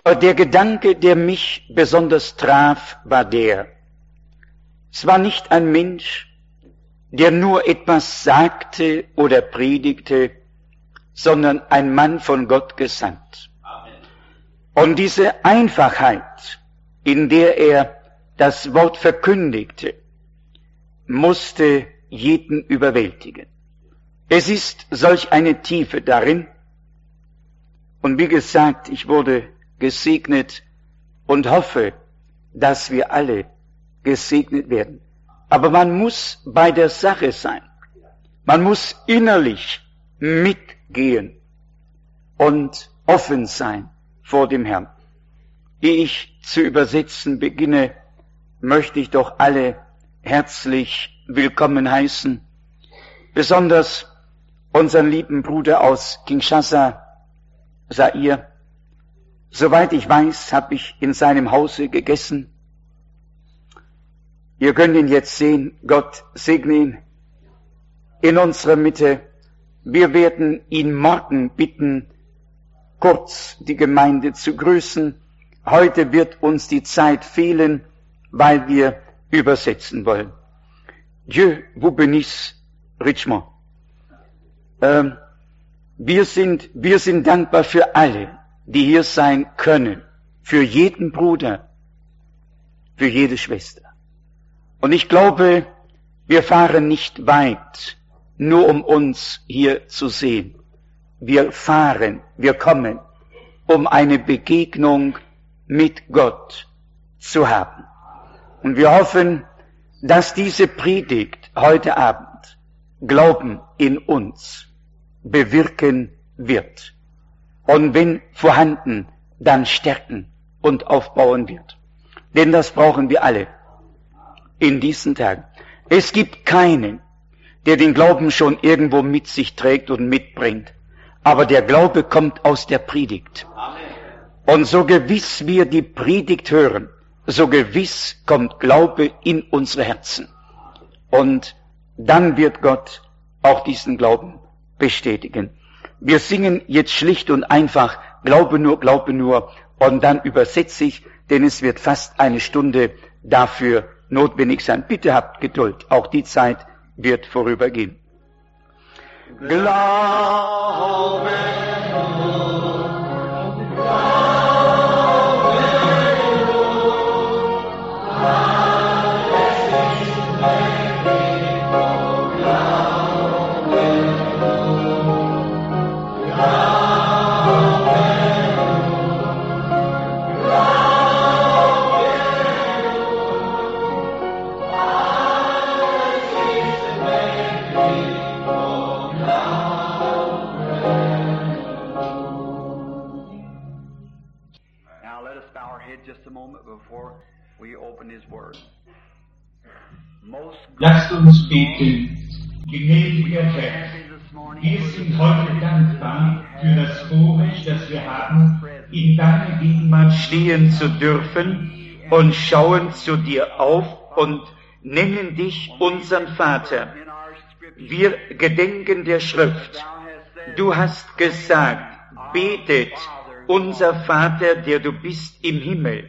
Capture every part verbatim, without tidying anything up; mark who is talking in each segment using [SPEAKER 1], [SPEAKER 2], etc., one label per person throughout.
[SPEAKER 1] Der Gedanke, der mich besonders traf, war der: Es war nicht ein Mensch, der nur etwas sagte oder predigte, sondern ein Mann von Gott gesandt. Amen. Und diese Einfachheit, in der er das Wort verkündigte, musste jeden überwältigen. Es ist solch eine Tiefe darin. Und wie gesagt, ich wurde gesegnet und hoffe, dass wir alle gesegnet werden. Aber man muss bei der Sache sein. Man muss innerlich mitgehen und offen sein vor dem Herrn. Ehe ich zu übersetzen beginne, möchte ich doch alle herzlich willkommen heißen, besonders unseren lieben Bruder aus Kinshasa, Zaire. Soweit ich weiß, habe ich in seinem Hause gegessen. Ihr könnt ihn jetzt sehen, Gott segne ihn in unserer Mitte. Wir werden ihn morgen bitten, kurz die Gemeinde zu grüßen. Heute wird uns die Zeit fehlen, weil wir übersetzen wollen. Dieu vous bénisse richement. Ähm, wir sind, wir sind dankbar für alle, die hier sein können, für jeden Bruder, für jede Schwester. Und ich glaube, wir fahren nicht weit, nur um uns hier zu sehen. Wir fahren, wir kommen, um eine Begegnung mit Gott zu haben. Und wir hoffen, dass diese Predigt heute Abend Glauben in uns bewirken wird. Und wenn vorhanden, dann stärken und aufbauen wird. Denn das brauchen wir alle in diesen Tagen. Es gibt keinen, der den Glauben schon irgendwo mit sich trägt und mitbringt. Aber der Glaube kommt aus der Predigt. Amen. Und so gewiss wir die Predigt hören, so gewiss kommt Glaube in unsere Herzen. Und dann wird Gott auch diesen Glauben bestätigen. Wir singen jetzt schlicht und einfach Glaube nur, Glaube nur, und dann übersetze ich, denn es wird fast eine Stunde dafür notwendig sein. Bitte habt Geduld, auch die Zeit wird vorübergehen. Glaube,
[SPEAKER 2] Lasst uns beten. Gnädiger Herr, wir sind heute dankbar für das Vorrecht, das wir haben, in deiner Gegenwart stehen zu dürfen und schauen zu dir auf und nennen dich unseren Vater. Wir gedenken der Schrift. Du hast gesagt, betet, unser Vater, der du bist im Himmel.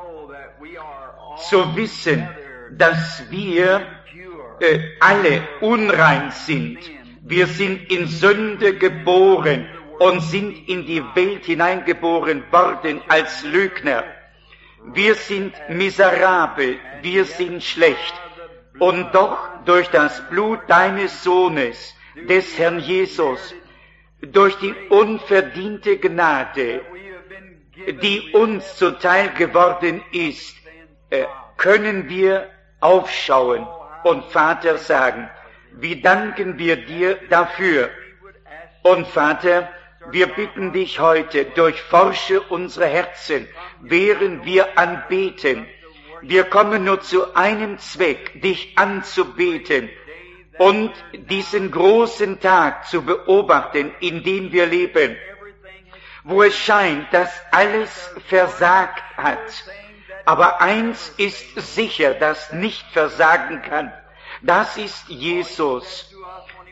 [SPEAKER 2] Zu wissen, dass wir äh, alle unrein sind. Wir sind in Sünde geboren und sind in die Welt hineingeboren worden als Lügner. Wir sind miserabel, wir sind schlecht. Und doch durch das Blut deines Sohnes, des Herrn Jesus, durch die unverdiente Gnade, die uns zuteil geworden ist, äh, können wir aufschauen und Vater sagen. Wir danken wir dir dafür. Und Vater, wir bitten dich heute, durchforsche unsere Herzen, während wir anbeten. Wir kommen nur zu einem Zweck, dich anzubeten und diesen großen Tag zu beobachten, in dem wir leben, wo es scheint, dass alles versagt hat. Aber eins ist sicher, das nicht versagen kann. Das ist Jesus.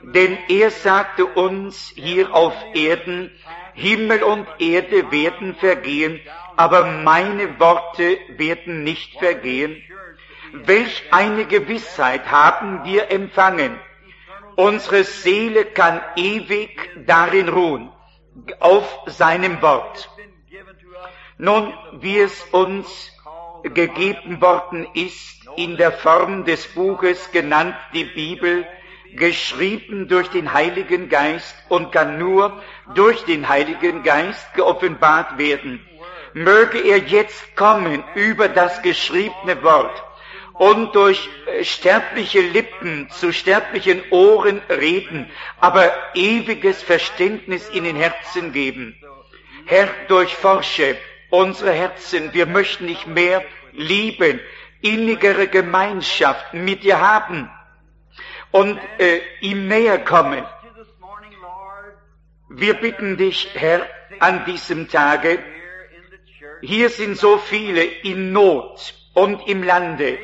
[SPEAKER 2] Denn er sagte uns hier auf Erden, Himmel und Erde werden vergehen, aber meine Worte werden nicht vergehen. Welch eine Gewissheit haben wir empfangen. Unsere Seele kann ewig darin ruhen, auf seinem Wort. Nun, wie es uns gegeben worden ist, in der Form des Buches genannt, die Bibel, geschrieben durch den Heiligen Geist und kann nur durch den Heiligen Geist geoffenbart werden. Möge er jetzt kommen über das geschriebene Wort und durch sterbliche Lippen zu sterblichen Ohren reden, aber ewiges Verständnis in den Herzen geben. Herr, durchforsche unsere Herzen, wir möchten nicht mehr lieben, innigere Gemeinschaft mit dir haben und äh, ihm näher kommen. Wir bitten dich, Herr, an diesem Tage, hier sind so viele in Not und im Lande,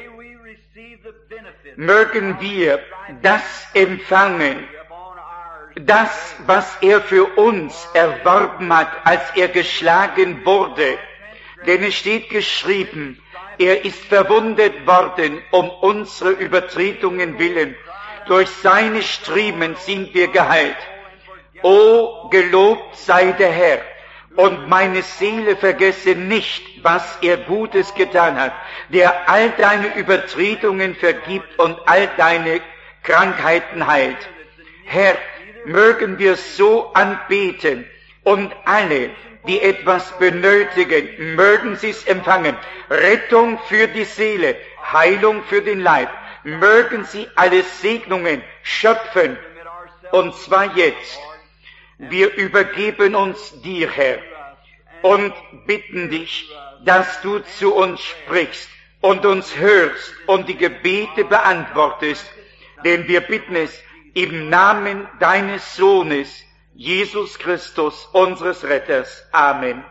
[SPEAKER 2] mögen wir das empfangen, das, was er für uns erworben hat, als er geschlagen wurde. Denn es steht geschrieben, er ist verwundet worden um unsere Übertretungen willen. Durch seine Striemen sind wir geheilt. O, gelobt sei der Herr. Und meine Seele vergesse nicht, was er Gutes getan hat, der all deine Übertretungen vergibt und all deine Krankheiten heilt. Herr, mögen wir so anbeten und alle, die etwas benötigen, mögen sie es empfangen. Rettung für die Seele, Heilung für den Leib. Mögen sie alle Segnungen schöpfen, und zwar jetzt. Wir übergeben uns dir, Herr, und bitten dich, dass du zu uns sprichst und uns hörst und die Gebete beantwortest, denn wir bitten es im Namen deines Sohnes, Jesus Christus, unseres Retters. Amen.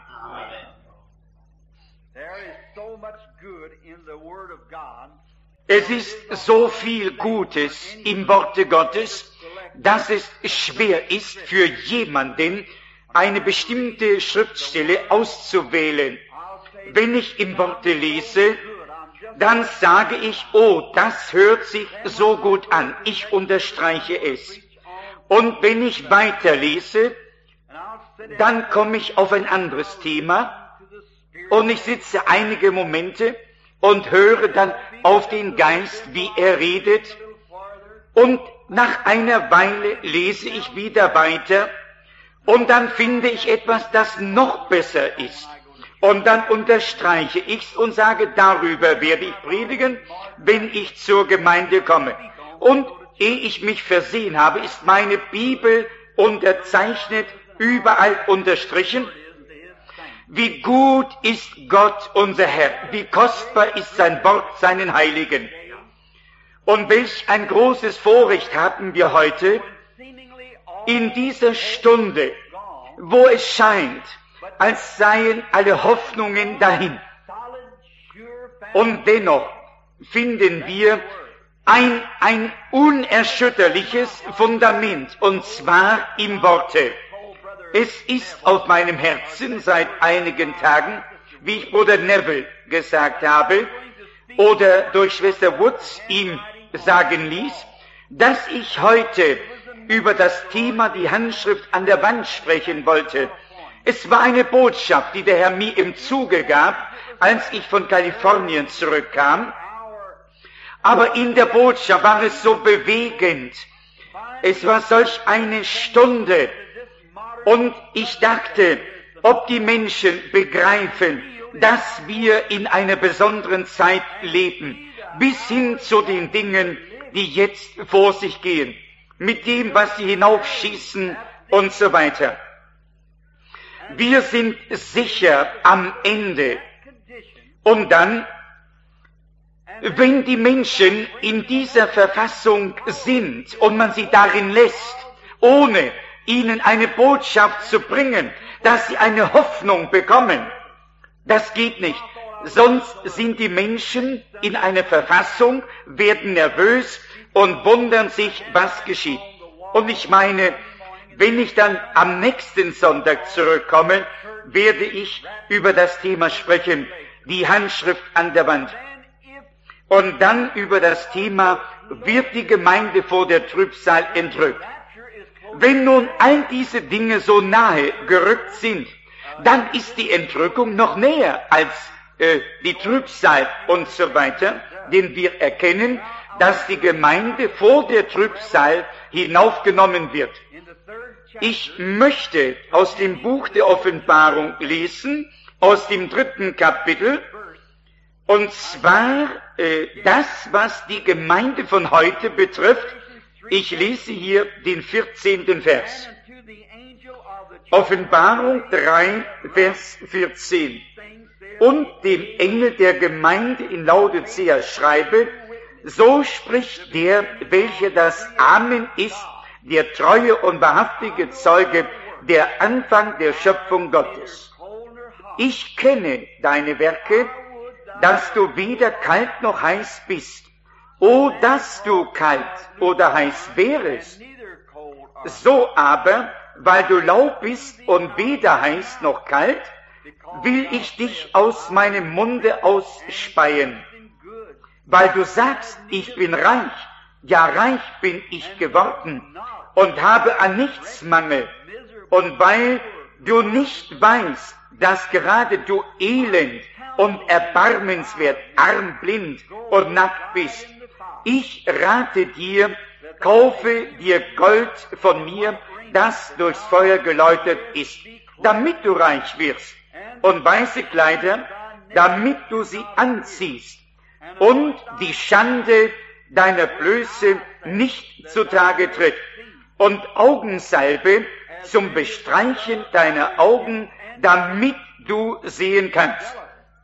[SPEAKER 2] Es ist so viel Gutes im Worte Gottes, dass es schwer ist für jemanden, eine bestimmte Schriftstelle auszuwählen. Wenn ich im Worte lese, dann sage ich, oh, das hört sich so gut an, ich unterstreiche es. Und wenn ich weiterlese, dann komme ich auf ein anderes Thema und ich sitze einige Momente und höre dann auf den Geist, wie er redet, und nach einer Weile lese ich wieder weiter und dann finde ich etwas, das noch besser ist. Und dann unterstreiche ich's und sage, darüber werde ich predigen, wenn ich zur Gemeinde komme. Und ehe ich mich versehen habe, ist meine Bibel unterzeichnet, überall unterstrichen. Wie gut ist Gott, unser Herr, wie kostbar ist sein Wort seinen Heiligen. Und welch ein großes Vorrecht haben wir heute, in dieser Stunde, wo es scheint, als seien alle Hoffnungen dahin. Und dennoch finden wir ein, ein unerschütterliches Fundament, und zwar im Worte. Es ist auf meinem Herzen seit einigen Tagen, wie ich Bruder Neville gesagt habe, oder durch Schwester Woods ihm sagen ließ, dass ich heute über das Thema die Handschrift an der Wand sprechen wollte. Es war eine Botschaft, die der Herr mir im Zuge gab, als ich von Kalifornien zurückkam. Aber in der Botschaft war es so bewegend. Es war solch eine Stunde. Und ich dachte, ob die Menschen begreifen, dass wir in einer besonderen Zeit leben, bis hin zu den Dingen, die jetzt vor sich gehen, mit dem, was sie hinaufschießen und so weiter. Wir sind sicher am Ende. Und dann, wenn die Menschen in dieser Verfassung sind und man sie darin lässt, ohne ihnen eine Botschaft zu bringen, dass sie eine Hoffnung bekommen, das geht nicht. Sonst sind die Menschen in einer Verfassung, werden nervös und wundern sich, was geschieht. Und ich meine, wenn ich dann am nächsten Sonntag zurückkomme, werde ich über das Thema sprechen, die Handschrift an der Wand. Und dann über das Thema, wird die Gemeinde vor der Trübsal entrückt. Wenn nun all diese Dinge so nahe gerückt sind, dann ist die Entrückung noch näher als äh, die Trübsal und so weiter, denn wir erkennen, dass die Gemeinde vor der Trübsal hinaufgenommen wird. Ich möchte aus dem Buch der Offenbarung lesen, aus dem dritten Kapitel, und zwar äh, das, was die Gemeinde von heute betrifft. Ich lese hier den vierzehnten Vers. Offenbarung drei, Vers vierzehn. Und dem Engel der Gemeinde in Laodicea schreibe, so spricht der, welcher das Amen ist, der treue und wahrhaftige Zeuge, der Anfang der Schöpfung Gottes. Ich kenne deine Werke, dass du weder kalt noch heiß bist. O, dass du kalt oder heiß wärest. So aber, weil du lau bist und weder heiß noch kalt, will ich dich aus meinem Munde ausspeien. Weil du sagst, ich bin reich, ja reich bin ich geworden und habe an nichts Mangel. Und weil du nicht weißt, dass gerade du elend und erbarmenswert, arm, blind und nackt bist, ich rate dir, kaufe dir Gold von mir, das durchs Feuer geläutert ist, damit du reich wirst, und weiße Kleider, damit du sie anziehst, und die Schande deiner Blöße nicht zutage tritt, und Augensalbe zum Bestreichen deiner Augen, damit du sehen kannst.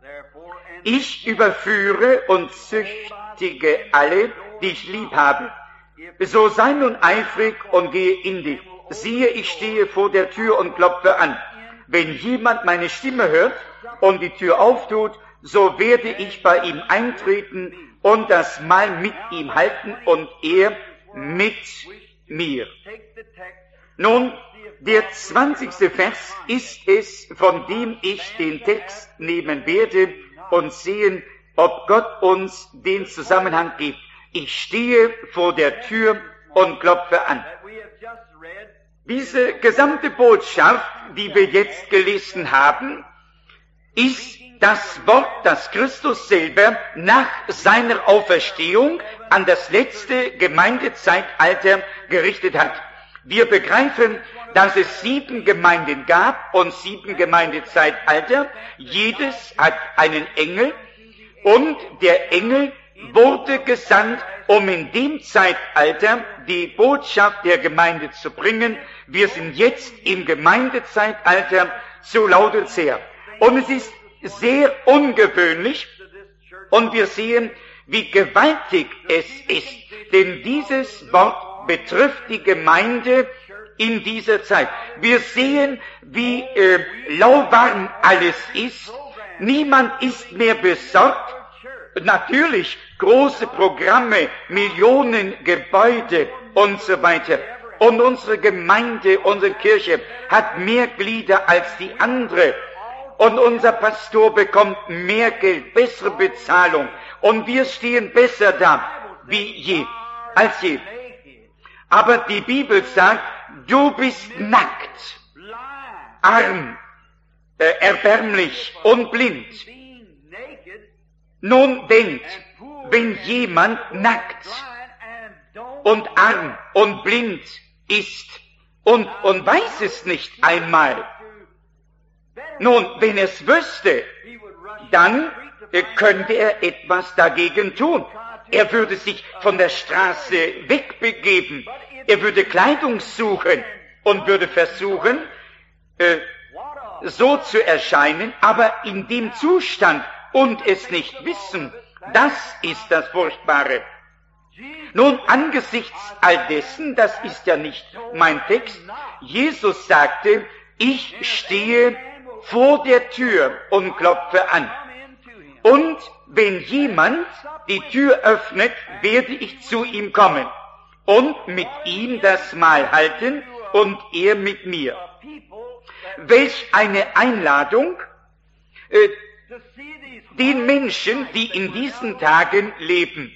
[SPEAKER 2] Ich überführe und züchtige alle, die ich lieb habe. So sei nun eifrig und gehe in dich. Siehe, ich stehe vor der Tür und klopfe an. Wenn jemand meine Stimme hört und die Tür auftut, so werde ich bei ihm eintreten und das Mahl mit ihm halten und er mit mir. Nun, der zwanzigste Vers ist es, von dem ich den Text nehmen werde und sehen, ob Gott uns den Zusammenhang gibt. Ich stehe vor der Tür und klopfe an. Diese gesamte Botschaft, die wir jetzt gelesen haben, ist das Wort, das Christus selber nach seiner Auferstehung an das letzte Gemeindezeitalter gerichtet hat. Wir begreifen, dass es sieben Gemeinden gab und sieben Gemeindezeitalter. Jedes hat einen Engel und der Engel wurde gesandt, um in dem Zeitalter die Botschaft der Gemeinde zu bringen. Wir sind jetzt im Gemeindezeitalter zu Laodicea. Und es ist sehr ungewöhnlich und wir sehen, wie gewaltig es ist. Denn dieses Wort betrifft die Gemeinde in dieser Zeit. Wir sehen, wie äh, lauwarm alles ist. Niemand ist mehr besorgt. Natürlich große Programme, Millionen Gebäude und so weiter. Und unsere Gemeinde, unsere Kirche hat mehr Glieder als die andere. Und unser Pastor bekommt mehr Geld, bessere Bezahlung. Und wir stehen besser da, wie je, als je. Aber die Bibel sagt, du bist nackt, arm, äh, erbärmlich und blind. Nun denkt, wenn jemand nackt und arm und blind ist und, und weiß es nicht einmal, nun, wenn er es wüsste, dann äh, könnte er etwas dagegen tun. Er würde sich von der Straße wegbegeben. Er würde Kleidung suchen und würde versuchen, äh, so zu erscheinen, aber in dem Zustand und es nicht wissen, das ist das Furchtbare. Nun, angesichts all dessen, das ist ja nicht mein Text, Jesus sagte, ich stehe vor der Tür und klopfe an. Und wenn jemand die Tür öffnet, werde ich zu ihm kommen und mit ihm das Mahl halten und er mit mir. Welch eine Einladung äh, den Menschen, die in diesen Tagen leben.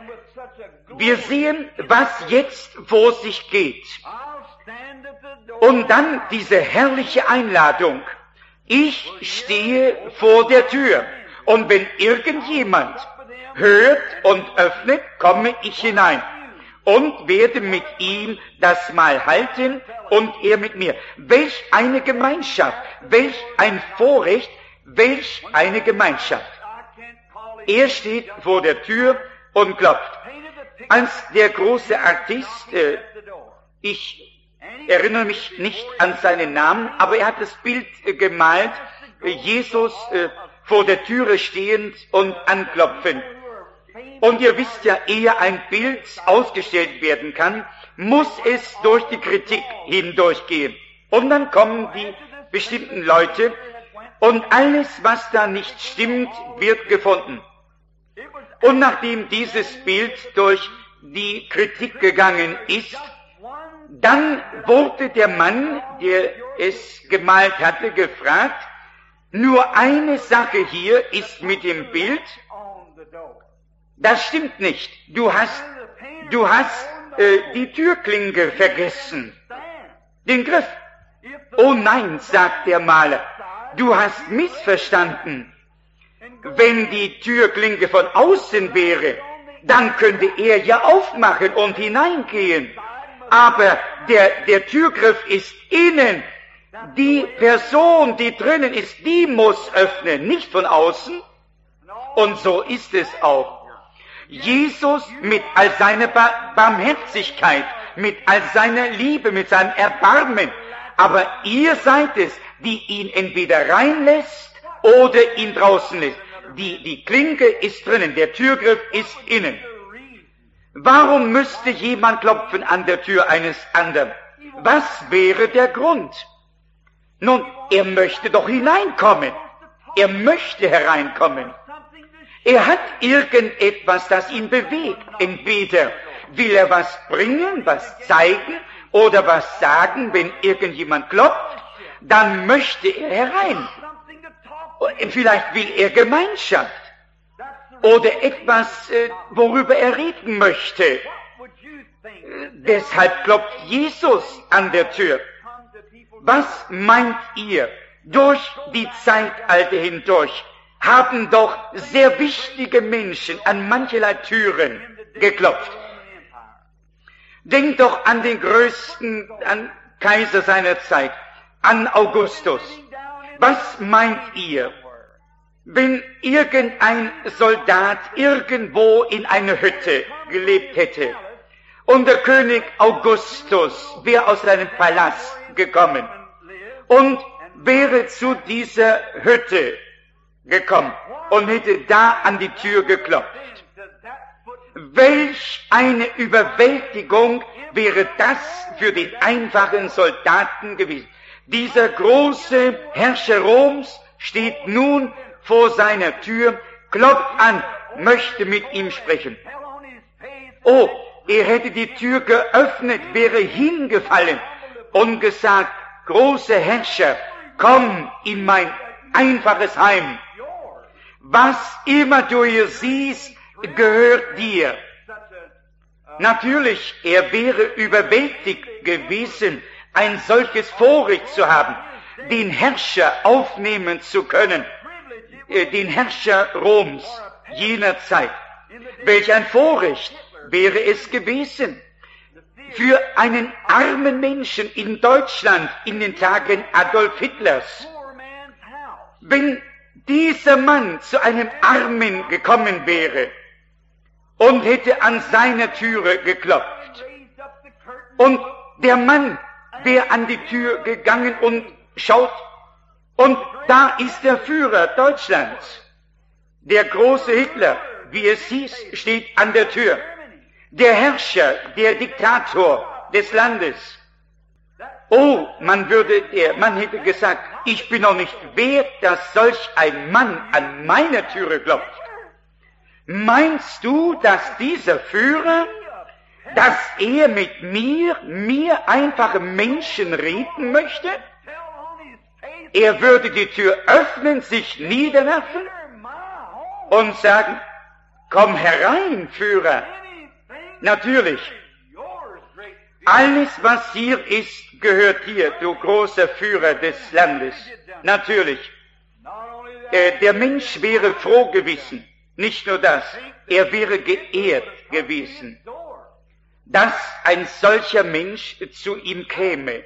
[SPEAKER 2] Wir sehen, was jetzt vor sich geht. Und dann diese herrliche Einladung. Ich stehe vor der Tür. Und wenn irgendjemand hört und öffnet, komme ich hinein und werde mit ihm das Mahl halten und er mit mir. Welch eine Gemeinschaft, welch ein Vorrecht, welch eine Gemeinschaft. Er steht vor der Tür und klopft. Als der große Artist, äh, ich erinnere mich nicht an seinen Namen, aber er hat das Bild äh, gemalt, äh, Jesus äh, vor der Türe stehend und anklopfend. Und ihr wisst ja, ehe ein Bild ausgestellt werden kann, muss es durch die Kritik hindurchgehen. Und dann kommen die bestimmten Leute und alles, was da nicht stimmt, wird gefunden. Und nachdem dieses Bild durch die Kritik gegangen ist, dann wurde der Mann, der es gemalt hatte, gefragt, nur eine Sache hier ist mit dem Bild, das stimmt nicht. Du hast, du hast äh, die Türklinke vergessen, den Griff. Oh nein, sagt der Maler, du hast missverstanden. Wenn die Türklinke von außen wäre, dann könnte er ja aufmachen und hineingehen. Aber der, der Türgriff ist innen. Die Person, die drinnen ist, die muss öffnen, nicht von außen. Und so ist es auch. Jesus mit all seiner Barmherzigkeit, mit all seiner Liebe, mit seinem Erbarmen. Aber ihr seid es, die ihn entweder reinlässt oder ihn draußen lässt. Die, die Klinke ist drinnen, der Türgriff ist innen. Warum müsste jemand klopfen an der Tür eines anderen? Was wäre der Grund? Nun, er möchte doch hineinkommen. Er möchte hereinkommen. Er hat irgendetwas, das ihn bewegt. Entweder will er was bringen, was zeigen oder was sagen, wenn irgendjemand klopft, dann möchte er herein. Vielleicht will er Gemeinschaft oder etwas, worüber er reden möchte. Deshalb klopft Jesus an der Tür. Was meint ihr? Durch die Zeitalter hindurch haben doch sehr wichtige Menschen an mancherlei Türen geklopft. Denkt doch an den größten an Kaiser seiner Zeit, an Augustus. Was meint ihr, wenn irgendein Soldat irgendwo in einer Hütte gelebt hätte und der König Augustus wäre aus seinem Palast gekommen und wäre zu dieser Hütte gekommen und hätte da an die Tür geklopft? Welch eine Überwältigung wäre das für den einfachen Soldaten gewesen. Dieser große Herrscher Roms steht nun vor seiner Tür, klopft an, möchte mit ihm sprechen. Oh, er hätte die Tür geöffnet, wäre hingefallen und gesagt, großer Herrscher, komm in mein einfaches Heim. Was immer du hier siehst, gehört dir. Natürlich, er wäre überwältigt gewesen, ein solches Vorrecht zu haben, den Herrscher aufnehmen zu können, äh, den Herrscher Roms jener Zeit. Welch ein Vorrecht wäre es gewesen für einen armen Menschen in Deutschland in den Tagen Adolf Hitlers, wenn dieser Mann zu einem Armen gekommen wäre und hätte an seiner Türe geklopft. Und der Mann wäre an die Tür gegangen und schaut, und da ist der Führer Deutschlands. Der große Hitler, wie es hieß, steht an der Tür. Der Herrscher, der Diktator des Landes. Oh, man würde, der Mann hätte gesagt, ich bin noch nicht wert, dass solch ein Mann an meiner Türe klopft. Meinst du, dass dieser Führer dass er mit mir, mir einfachen Menschen reden möchte? Er würde die Tür öffnen, sich niederwerfen und sagen, komm herein, Führer. Natürlich, alles, was hier ist, gehört dir, du großer Führer des Landes. Natürlich, äh, der Mensch wäre froh gewesen, nicht nur das, er wäre geehrt gewesen, dass ein solcher Mensch zu ihm käme.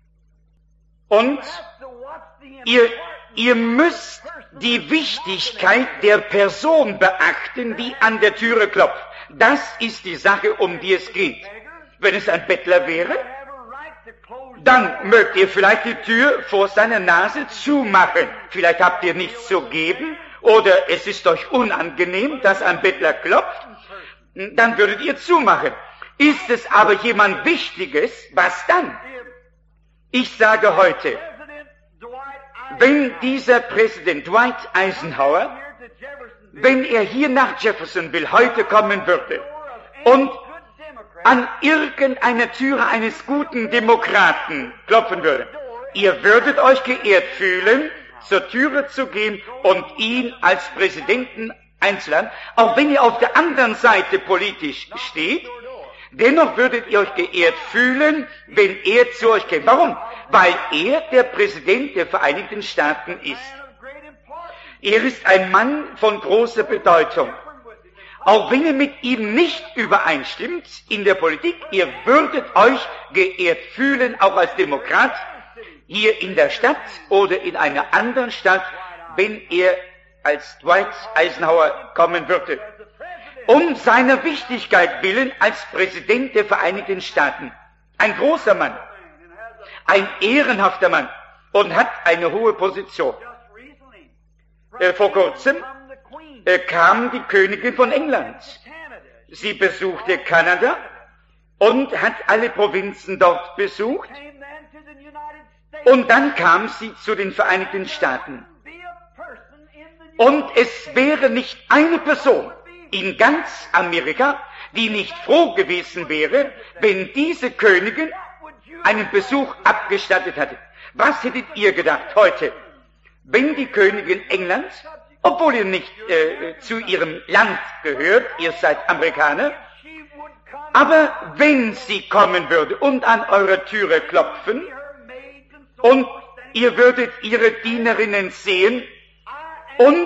[SPEAKER 2] Und ihr, ihr müsst die Wichtigkeit der Person beachten, die an der Türe klopft. Das ist die Sache, um die es geht. Wenn es ein Bettler wäre, dann mögt ihr vielleicht die Tür vor seiner Nase zumachen. Vielleicht habt ihr nichts zu geben oder es ist euch unangenehm, dass ein Bettler klopft. Dann würdet ihr zumachen. Ist es aber jemand Wichtiges, was dann? Ich sage heute, wenn dieser Präsident Dwight Eisenhower, wenn er hier nach Jeffersonville heute kommen würde und an irgendeiner Türe eines guten Demokraten klopfen würde, ihr würdet euch geehrt fühlen, zur Türe zu gehen und ihn als Präsidenten einzuladen, auch wenn ihr auf der anderen Seite politisch steht, dennoch würdet ihr euch geehrt fühlen, wenn er zu euch käme. Warum? Weil er der Präsident der Vereinigten Staaten ist. Er ist ein Mann von großer Bedeutung. Auch wenn ihr mit ihm nicht übereinstimmt in der Politik, ihr würdet euch geehrt fühlen, auch als Demokrat, hier in der Stadt oder in einer anderen Stadt, wenn er als Dwight Eisenhower kommen würde. Um seiner Wichtigkeit willen als Präsident der Vereinigten Staaten. Ein großer Mann, ein ehrenhafter Mann und hat eine hohe Position. Äh, vor kurzem äh, kam die Königin von England. Sie besuchte Kanada und hat alle Provinzen dort besucht. Und dann kam sie zu den Vereinigten Staaten. Und es wäre nicht eine Person in ganz Amerika, die nicht froh gewesen wäre, wenn diese Königin einen Besuch abgestattet hatte. Was hättet ihr gedacht heute, wenn die Königin Englands, obwohl ihr nicht äh, zu ihrem Land gehört, ihr seid Amerikaner, aber wenn sie kommen würde und an eurer Türe klopfen und ihr würdet ihre Dienerinnen sehen und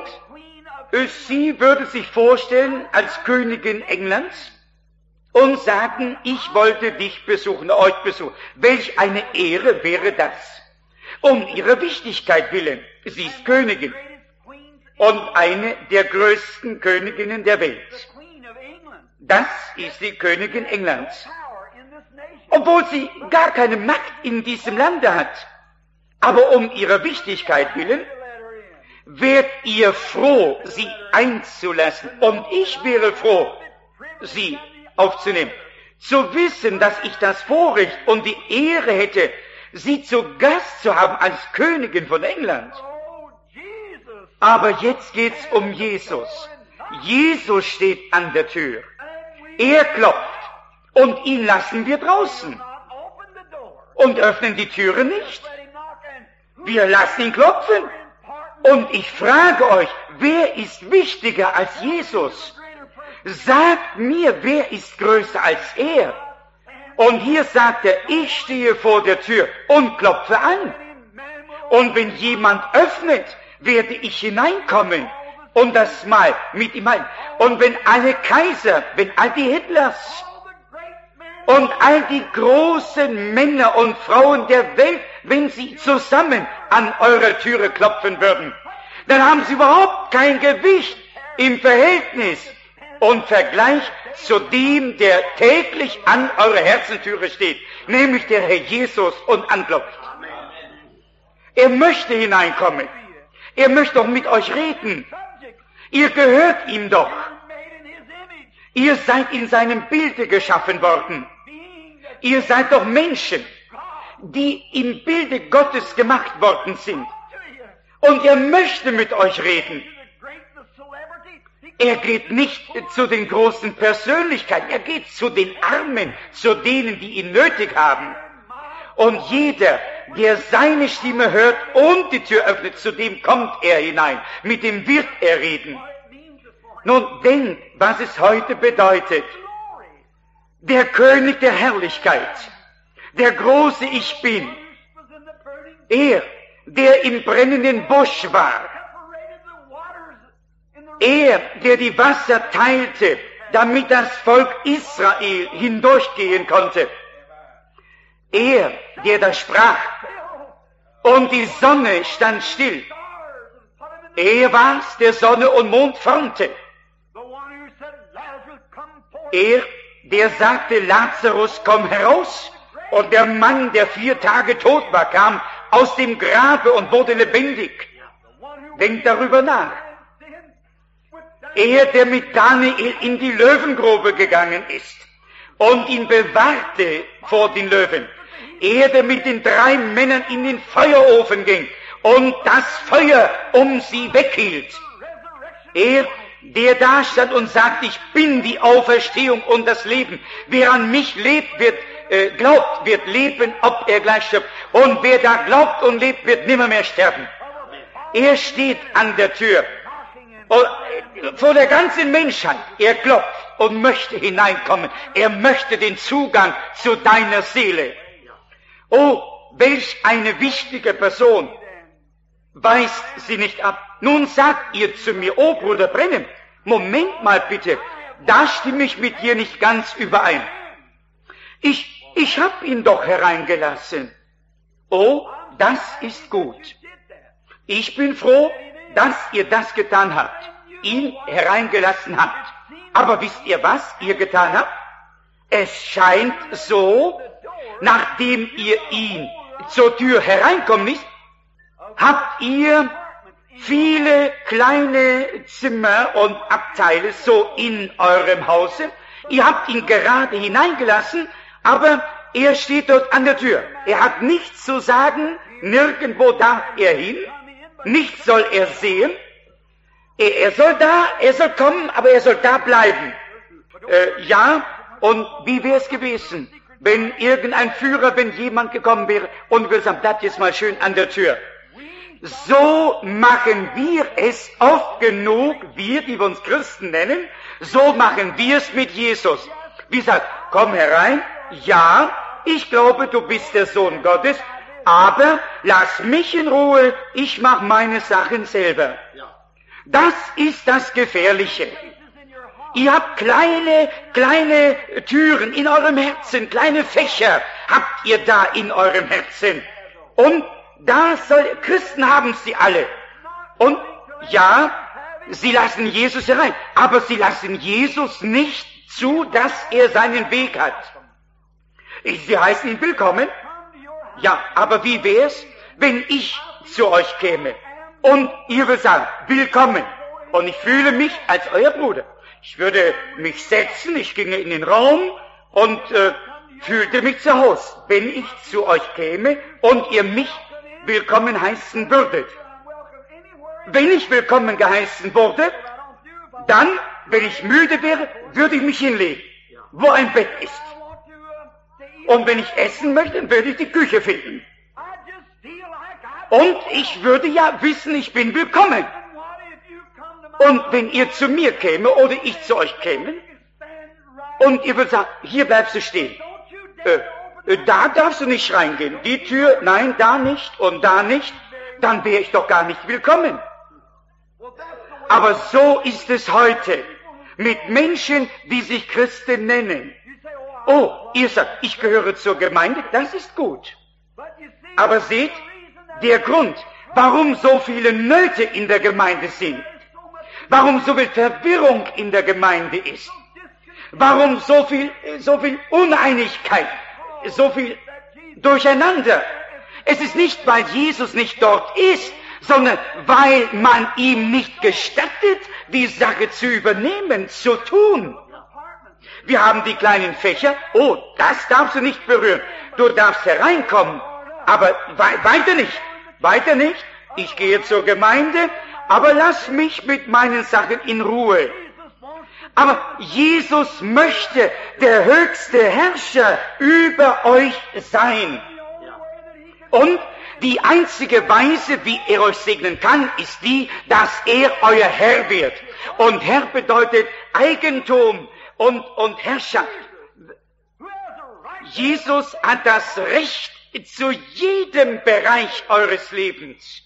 [SPEAKER 2] sie würde sich vorstellen als Königin Englands und sagen, ich wollte dich besuchen, euch besuchen. Welch eine Ehre wäre das? Um ihrer Wichtigkeit willen. Sie ist Königin und eine der größten Königinnen der Welt. Das ist die Königin Englands. Obwohl sie gar keine Macht in diesem Lande hat. Aber um ihrer Wichtigkeit willen, wärt ihr froh, sie einzulassen. Und ich wäre froh, sie aufzunehmen. Zu wissen, dass ich das Vorrecht und die Ehre hätte, sie zu Gast zu haben als Königin von England. Aber jetzt geht's um Jesus. Jesus steht an der Tür. Er klopft und ihn lassen wir draußen und öffnen die Türe nicht. Wir lassen ihn klopfen. Und ich frage euch, wer ist wichtiger als Jesus? Sagt mir, wer ist größer als er? Und hier sagt er, ich stehe vor der Tür und klopfe an. Und wenn jemand öffnet, werde ich hineinkommen und das Mal mit ihm ein. Und wenn alle Kaiser, wenn all die Hitlers und all die großen Männer und Frauen der Welt, wenn sie zusammen an eurer Türe klopfen würden, dann haben sie überhaupt kein Gewicht im Verhältnis und Vergleich zu dem, der täglich an eurer Herzentüre steht, nämlich der Herr Jesus und anklopft. Er möchte hineinkommen. Er möchte doch mit euch reden. Ihr gehört ihm doch. Ihr seid in seinem Bilde geschaffen worden. Ihr seid doch Menschen, die im Bilde Gottes gemacht worden sind. Und er möchte mit euch reden. Er geht nicht zu den großen Persönlichkeiten, er geht zu den Armen, zu denen, die ihn nötig haben. Und jeder, der seine Stimme hört und die Tür öffnet, zu dem kommt er hinein, mit dem wird er reden. Nun denkt, was es heute bedeutet. Der König der Herrlichkeit, der große Ich Bin, er, der im brennenden Busch war, er, der die Wasser teilte, damit das Volk Israel hindurchgehen konnte, er, der da sprach, und die Sonne stand still, er war's, der Sonne und Mond formte, er, der sagte, Lazarus, komm heraus, und der Mann, der vier Tage tot war, kam aus dem Grabe und wurde lebendig. Denkt darüber nach. Er, der mit Daniel in die Löwengrube gegangen ist und ihn bewahrte vor den Löwen. Er, der mit den drei Männern in den Feuerofen ging und das Feuer um sie weghielt. Er, der da stand und sagt, ich bin die Auferstehung und das Leben. Wer an mich lebt, wird, äh, glaubt, wird leben, ob er gleich stirbt. Und wer da glaubt und lebt, wird nimmermehr sterben. Er steht an der Tür. Und vor der ganzen Menschheit, er klopft und möchte hineinkommen. Er möchte den Zugang zu deiner Seele. Oh, welch eine wichtige Person. Weist sie nicht ab. Nun sagt ihr zu mir, oh Bruder Brennem, Moment mal bitte, da stimme ich mit dir nicht ganz überein. Ich, ich hab ihn doch hereingelassen. Oh, das ist gut. Ich bin froh, dass ihr das getan habt, ihn hereingelassen habt. Aber wisst ihr, was ihr getan habt? Es scheint so, nachdem ihr ihn zur Tür hereinkommen ist, habt ihr viele kleine Zimmer und Abteile so in eurem Hause. Ihr habt ihn gerade hineingelassen, aber er steht dort an der Tür. Er hat nichts zu sagen, nirgendwo darf er hin. Nichts soll er sehen. Er, er soll da, er soll kommen, aber er soll da bleiben. Äh, ja, und wie wäre es gewesen, wenn irgendein Führer, wenn jemand gekommen wäre und würde sagen, bleibt jetzt mal schön an der Tür. So machen wir es oft genug, wir, die wir uns Christen nennen, so machen wir es mit Jesus. Wie sagt, komm herein, ja, ich glaube, du bist der Sohn Gottes, aber lass mich in Ruhe, ich mache meine Sachen selber. Das ist das Gefährliche. Ihr habt kleine, kleine Türen in eurem Herzen, kleine Fächer habt ihr da in eurem Herzen. Und da soll, Christen haben sie alle. Und ja, sie lassen Jesus herein, aber sie lassen Jesus nicht zu, dass er seinen Weg hat. Sie heißen ihn willkommen. Ja, aber wie wär's, wenn ich zu euch käme und ihr würdet sagen, willkommen, und ich fühle mich als euer Bruder. Ich würde mich setzen, ich ginge in den Raum und äh, fühlte mich zu Hause, wenn ich zu euch käme und ihr mich willkommen heißen würdet. Wenn ich willkommen geheißen wurde, dann, wenn ich müde wäre, würde ich mich hinlegen, wo ein Bett ist. Und wenn ich essen möchte, würde ich die Küche finden. Und ich würde ja wissen, ich bin willkommen. Und wenn ihr zu mir käme oder ich zu euch käme und ihr würdet sagen, hier bleibst du stehen, äh, da darfst du nicht reingehen, die Tür, nein, da nicht und da nicht, dann wäre ich doch gar nicht willkommen. Aber so ist es heute mit Menschen, die sich Christen nennen. Oh, ihr sagt, ich gehöre zur Gemeinde, das ist gut. Aber seht, der Grund, warum so viele Nöte in der Gemeinde sind, warum so viel Verwirrung in der Gemeinde ist, warum so viel, so viel Uneinigkeit, so viel Durcheinander. Es ist nicht, weil Jesus nicht dort ist, sondern weil man ihm nicht gestattet, die Sache zu übernehmen, zu tun. Wir haben die kleinen Fächer, oh, das darfst du nicht berühren. Du darfst hereinkommen, aber we- weiter nicht, weiter nicht. Ich gehe zur Gemeinde, aber lass mich mit meinen Sachen in Ruhe. Aber Jesus möchte der höchste Herrscher über euch sein. Und die einzige Weise, wie er euch segnen kann, ist die, dass er euer Herr wird. Und Herr bedeutet Eigentum und, und Herrschaft. Jesus hat das Recht zu jedem Bereich eures Lebens.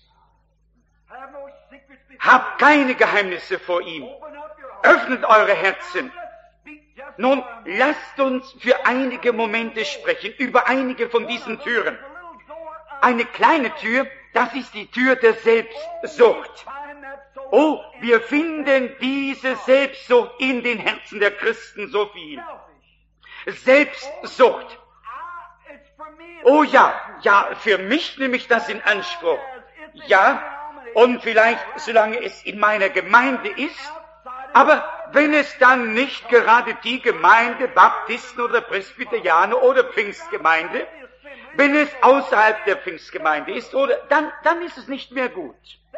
[SPEAKER 2] Habt keine Geheimnisse vor ihm. Öffnet eure Herzen. Nun, lasst uns für einige Momente sprechen, über einige von diesen Türen. Eine kleine Tür, das ist die Tür der Selbstsucht. Oh, wir finden diese Selbstsucht in den Herzen der Christen so viel. Selbstsucht. Oh ja, ja, für mich nehme ich das in Anspruch. Ja, und vielleicht solange es in meiner Gemeinde ist, aber wenn es dann nicht gerade die Gemeinde, Baptisten oder Presbyterianer oder Pfingstgemeinde, wenn es außerhalb der Pfingstgemeinde ist, oder, dann, dann ist es nicht mehr gut.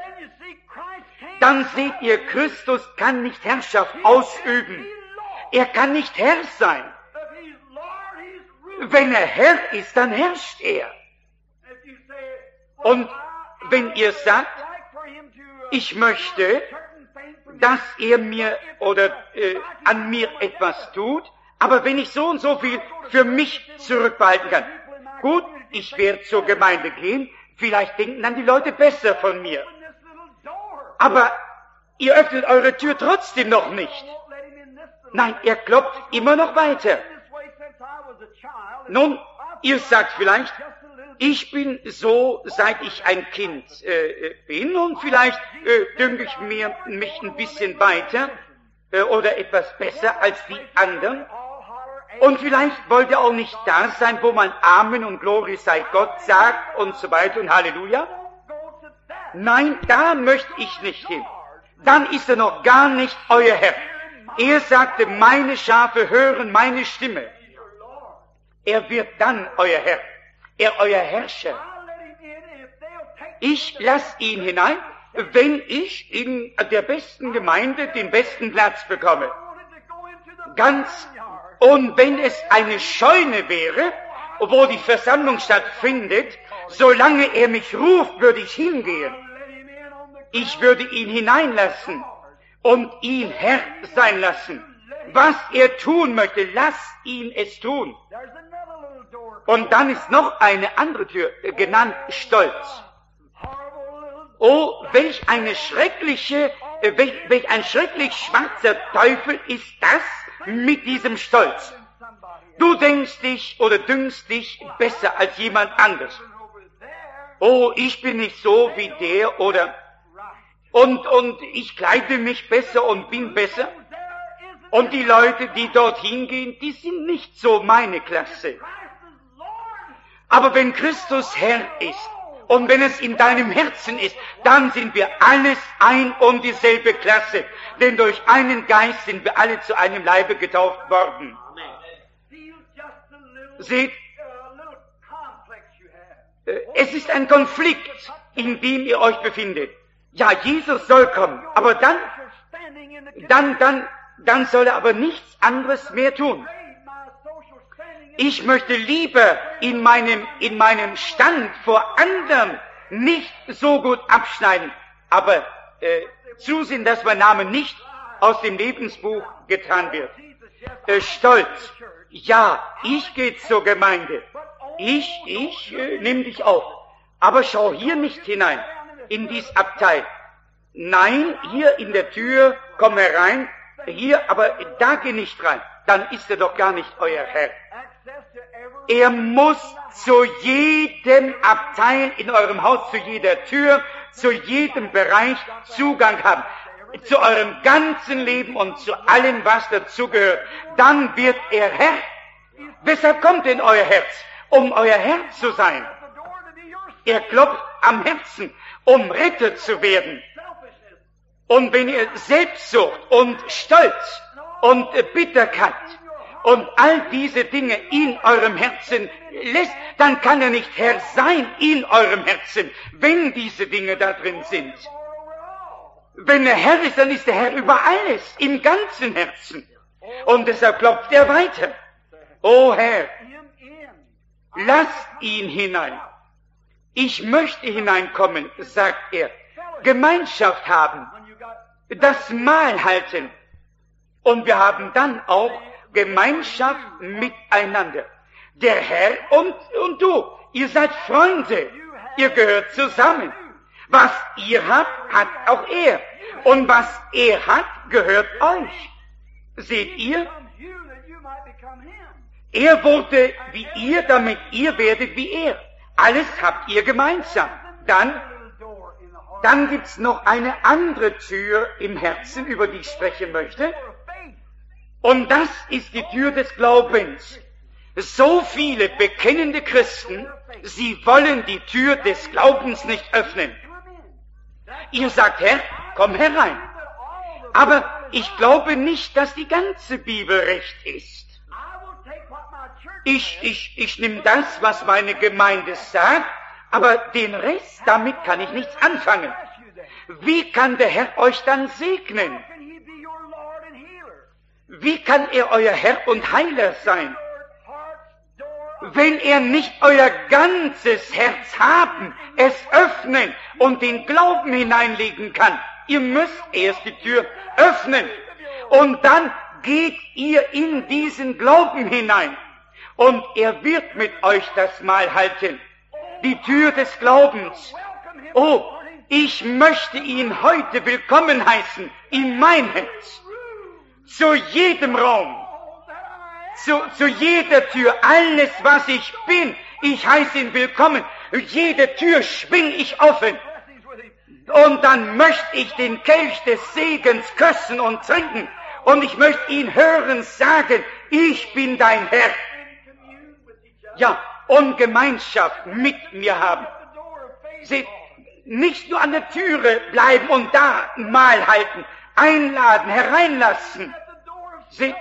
[SPEAKER 2] Dann seht ihr, Christus kann nicht Herrschaft ausüben. Er kann nicht Herr sein. Wenn er Herr ist, dann herrscht er. Und wenn ihr sagt, ich möchte, dass er mir oder äh, an mir etwas tut, aber wenn ich so und so viel für mich zurückbehalten kann, gut, ich werde zur Gemeinde gehen, vielleicht denken dann die Leute besser von mir. Aber ihr öffnet eure Tür trotzdem noch nicht. Nein, er klopft immer noch weiter. Nun, ihr sagt vielleicht, ich bin so, seit ich ein Kind äh, bin, und vielleicht äh, dünke ich mir mich ein bisschen weiter äh, oder etwas besser als die anderen. Und vielleicht wollt ihr auch nicht da sein, wo man Amen und Glory sei Gott sagt und so weiter und Halleluja. Nein, da möchte ich nicht hin. Dann ist er noch gar nicht euer Herr. Er sagte, meine Schafe hören meine Stimme. Er wird dann euer Herr, er euer Herrscher. Ich lasse ihn hinein, wenn ich in der besten Gemeinde den besten Platz bekomme. Ganz, und wenn es eine Scheune wäre, wo die Versammlung stattfindet, solange er mich ruft, würde ich hingehen. Ich würde ihn hineinlassen und ihn Herr sein lassen. Was er tun möchte, lasst ihn es tun. Und dann ist noch eine andere Tür, genannt Stolz. Oh, welch eine schreckliche, welch, welch ein schrecklich schwarzer Teufel ist das mit diesem Stolz. Du denkst dich oder dünkst dich besser als jemand anderes. Oh, ich bin nicht so wie der oder und, und ich kleide mich besser und bin besser. Und die Leute, die dorthin gehen, die sind nicht so meine Klasse. Aber wenn Christus Herr ist und wenn es in deinem Herzen ist, dann sind wir alles ein und dieselbe Klasse. Denn durch einen Geist sind wir alle zu einem Leibe getauft worden. Seht, es ist ein Konflikt, in dem ihr euch befindet. Ja, Jesus soll kommen, aber dann, dann, dann, dann soll er aber nichts anderes mehr tun. Ich möchte lieber in meinem, in meinem Stand vor anderen nicht so gut abschneiden, aber äh, zusehen, dass mein Name nicht aus dem Lebensbuch getan wird. Äh, Stolz. Ja, ich gehe zur Gemeinde. Ich, ich äh, nehme dich auf. Aber schau hier nicht hinein, in dies Abteil. Nein, hier in der Tür, komm herein. Hier, aber da geh nicht rein. Dann ist er doch gar nicht euer Herr. Er muss zu jedem Abteil in eurem Haus, zu jeder Tür, zu jedem Bereich Zugang haben. Zu eurem ganzen Leben und zu allem, was dazugehört. Dann wird er Herr. Weshalb kommt denn euer Herz? Um euer Herr zu sein. Er klopft am Herzen, um Retter zu werden. Und wenn ihr Selbstsucht und Stolz und Bitterkeit und all diese Dinge in eurem Herzen lässt, dann kann er nicht Herr sein in eurem Herzen, wenn diese Dinge da drin sind. Wenn der Herr ist, dann ist der Herr über alles, im ganzen Herzen. Und deshalb klopft er weiter. O Herr, lasst ihn hinein. Ich möchte hineinkommen, sagt er. Gemeinschaft haben, das Mahl halten. Und wir haben dann auch Gemeinschaft miteinander. Der Herr und, und du, ihr seid Freunde, ihr gehört zusammen. Was ihr habt, hat auch er. Und was er hat, gehört euch. Seht ihr? Er wurde wie ihr, damit ihr werdet wie er. Alles habt ihr gemeinsam. Dann, dann gibt's noch eine andere Tür im Herzen, über die ich sprechen möchte. Und das ist die Tür des Glaubens. So viele bekennende Christen, sie wollen die Tür des Glaubens nicht öffnen. Ihr sagt, Herr, komm herein. Aber ich glaube nicht, dass die ganze Bibel recht ist. Ich, ich, ich nehme das, was meine Gemeinde sagt, aber den Rest, damit kann ich nichts anfangen. Wie kann der Herr euch dann segnen? Wie kann er euer Herr und Heiler sein? Wenn er nicht euer ganzes Herz haben, es öffnen und den Glauben hineinlegen kann. Ihr müsst erst die Tür öffnen und dann geht ihr in diesen Glauben hinein und er wird mit euch das Mahl halten. Die Tür des Glaubens. Oh, ich möchte ihn heute willkommen heißen in mein Herz. Zu jedem Raum. Zu, zu jeder Tür, alles was ich bin, ich heiße ihn willkommen. Jede Tür schwing ich offen. Und dann möchte ich den Kelch des Segens küssen und trinken. Und ich möchte ihn hören sagen, ich bin dein Herr. Ja, und Gemeinschaft mit mir haben. Seht, nicht nur an der Türe bleiben und da Mahl halten, einladen, hereinlassen. Seht,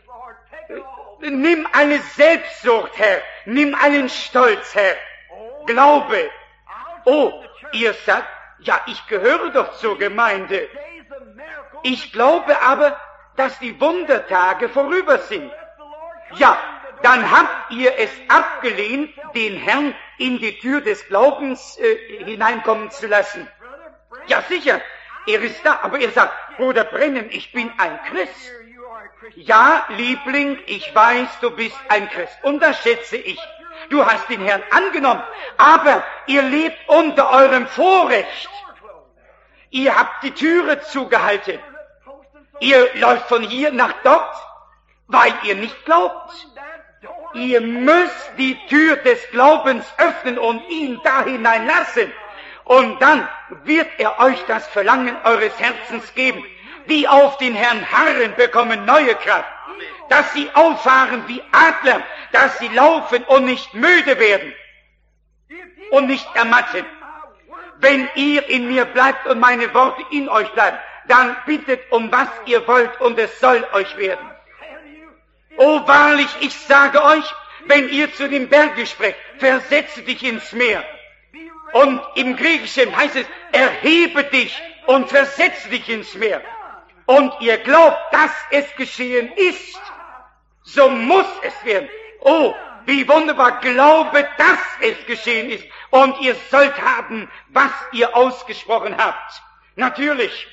[SPEAKER 2] nimm alle Selbstsucht, Herr. Nimm allen Stolz, Herr. Glaube. Oh, ihr sagt, ja, ich gehöre doch zur Gemeinde. Ich glaube aber, dass die Wundertage vorüber sind. Ja, dann habt ihr es abgelehnt, den Herrn in die Tür des Glaubens äh, hineinkommen zu lassen. Ja, sicher, er ist da, aber ihr sagt, Bruder Brennan, ich bin ein Christ. Ja, Liebling, ich weiß, du bist ein Christ. Und das schätze ich. Du hast den Herrn angenommen. Aber ihr lebt unter eurem Vorrecht. Ihr habt die Türe zugehalten. Ihr läuft von hier nach dort, weil ihr nicht glaubt. Ihr müsst die Tür des Glaubens öffnen und ihn da hineinlassen. Und dann wird er euch das Verlangen eures Herzens geben. Die auf den Herrn harren, bekommen neue Kraft. Dass sie auffahren wie Adler, dass sie laufen und nicht müde werden und nicht ermatten. Wenn ihr in mir bleibt und meine Worte in euch bleiben, dann bittet um was ihr wollt und es soll euch werden. Oh wahrlich, ich sage euch, wenn ihr zu dem Berge sprecht, versetze dich ins Meer. Und im Griechischen heißt es, erhebe dich und versetze dich ins Meer. Und ihr glaubt, dass es geschehen ist, so muss es werden. Oh, wie wunderbar, glaube, dass es geschehen ist. Und ihr sollt haben, was ihr ausgesprochen habt. Natürlich.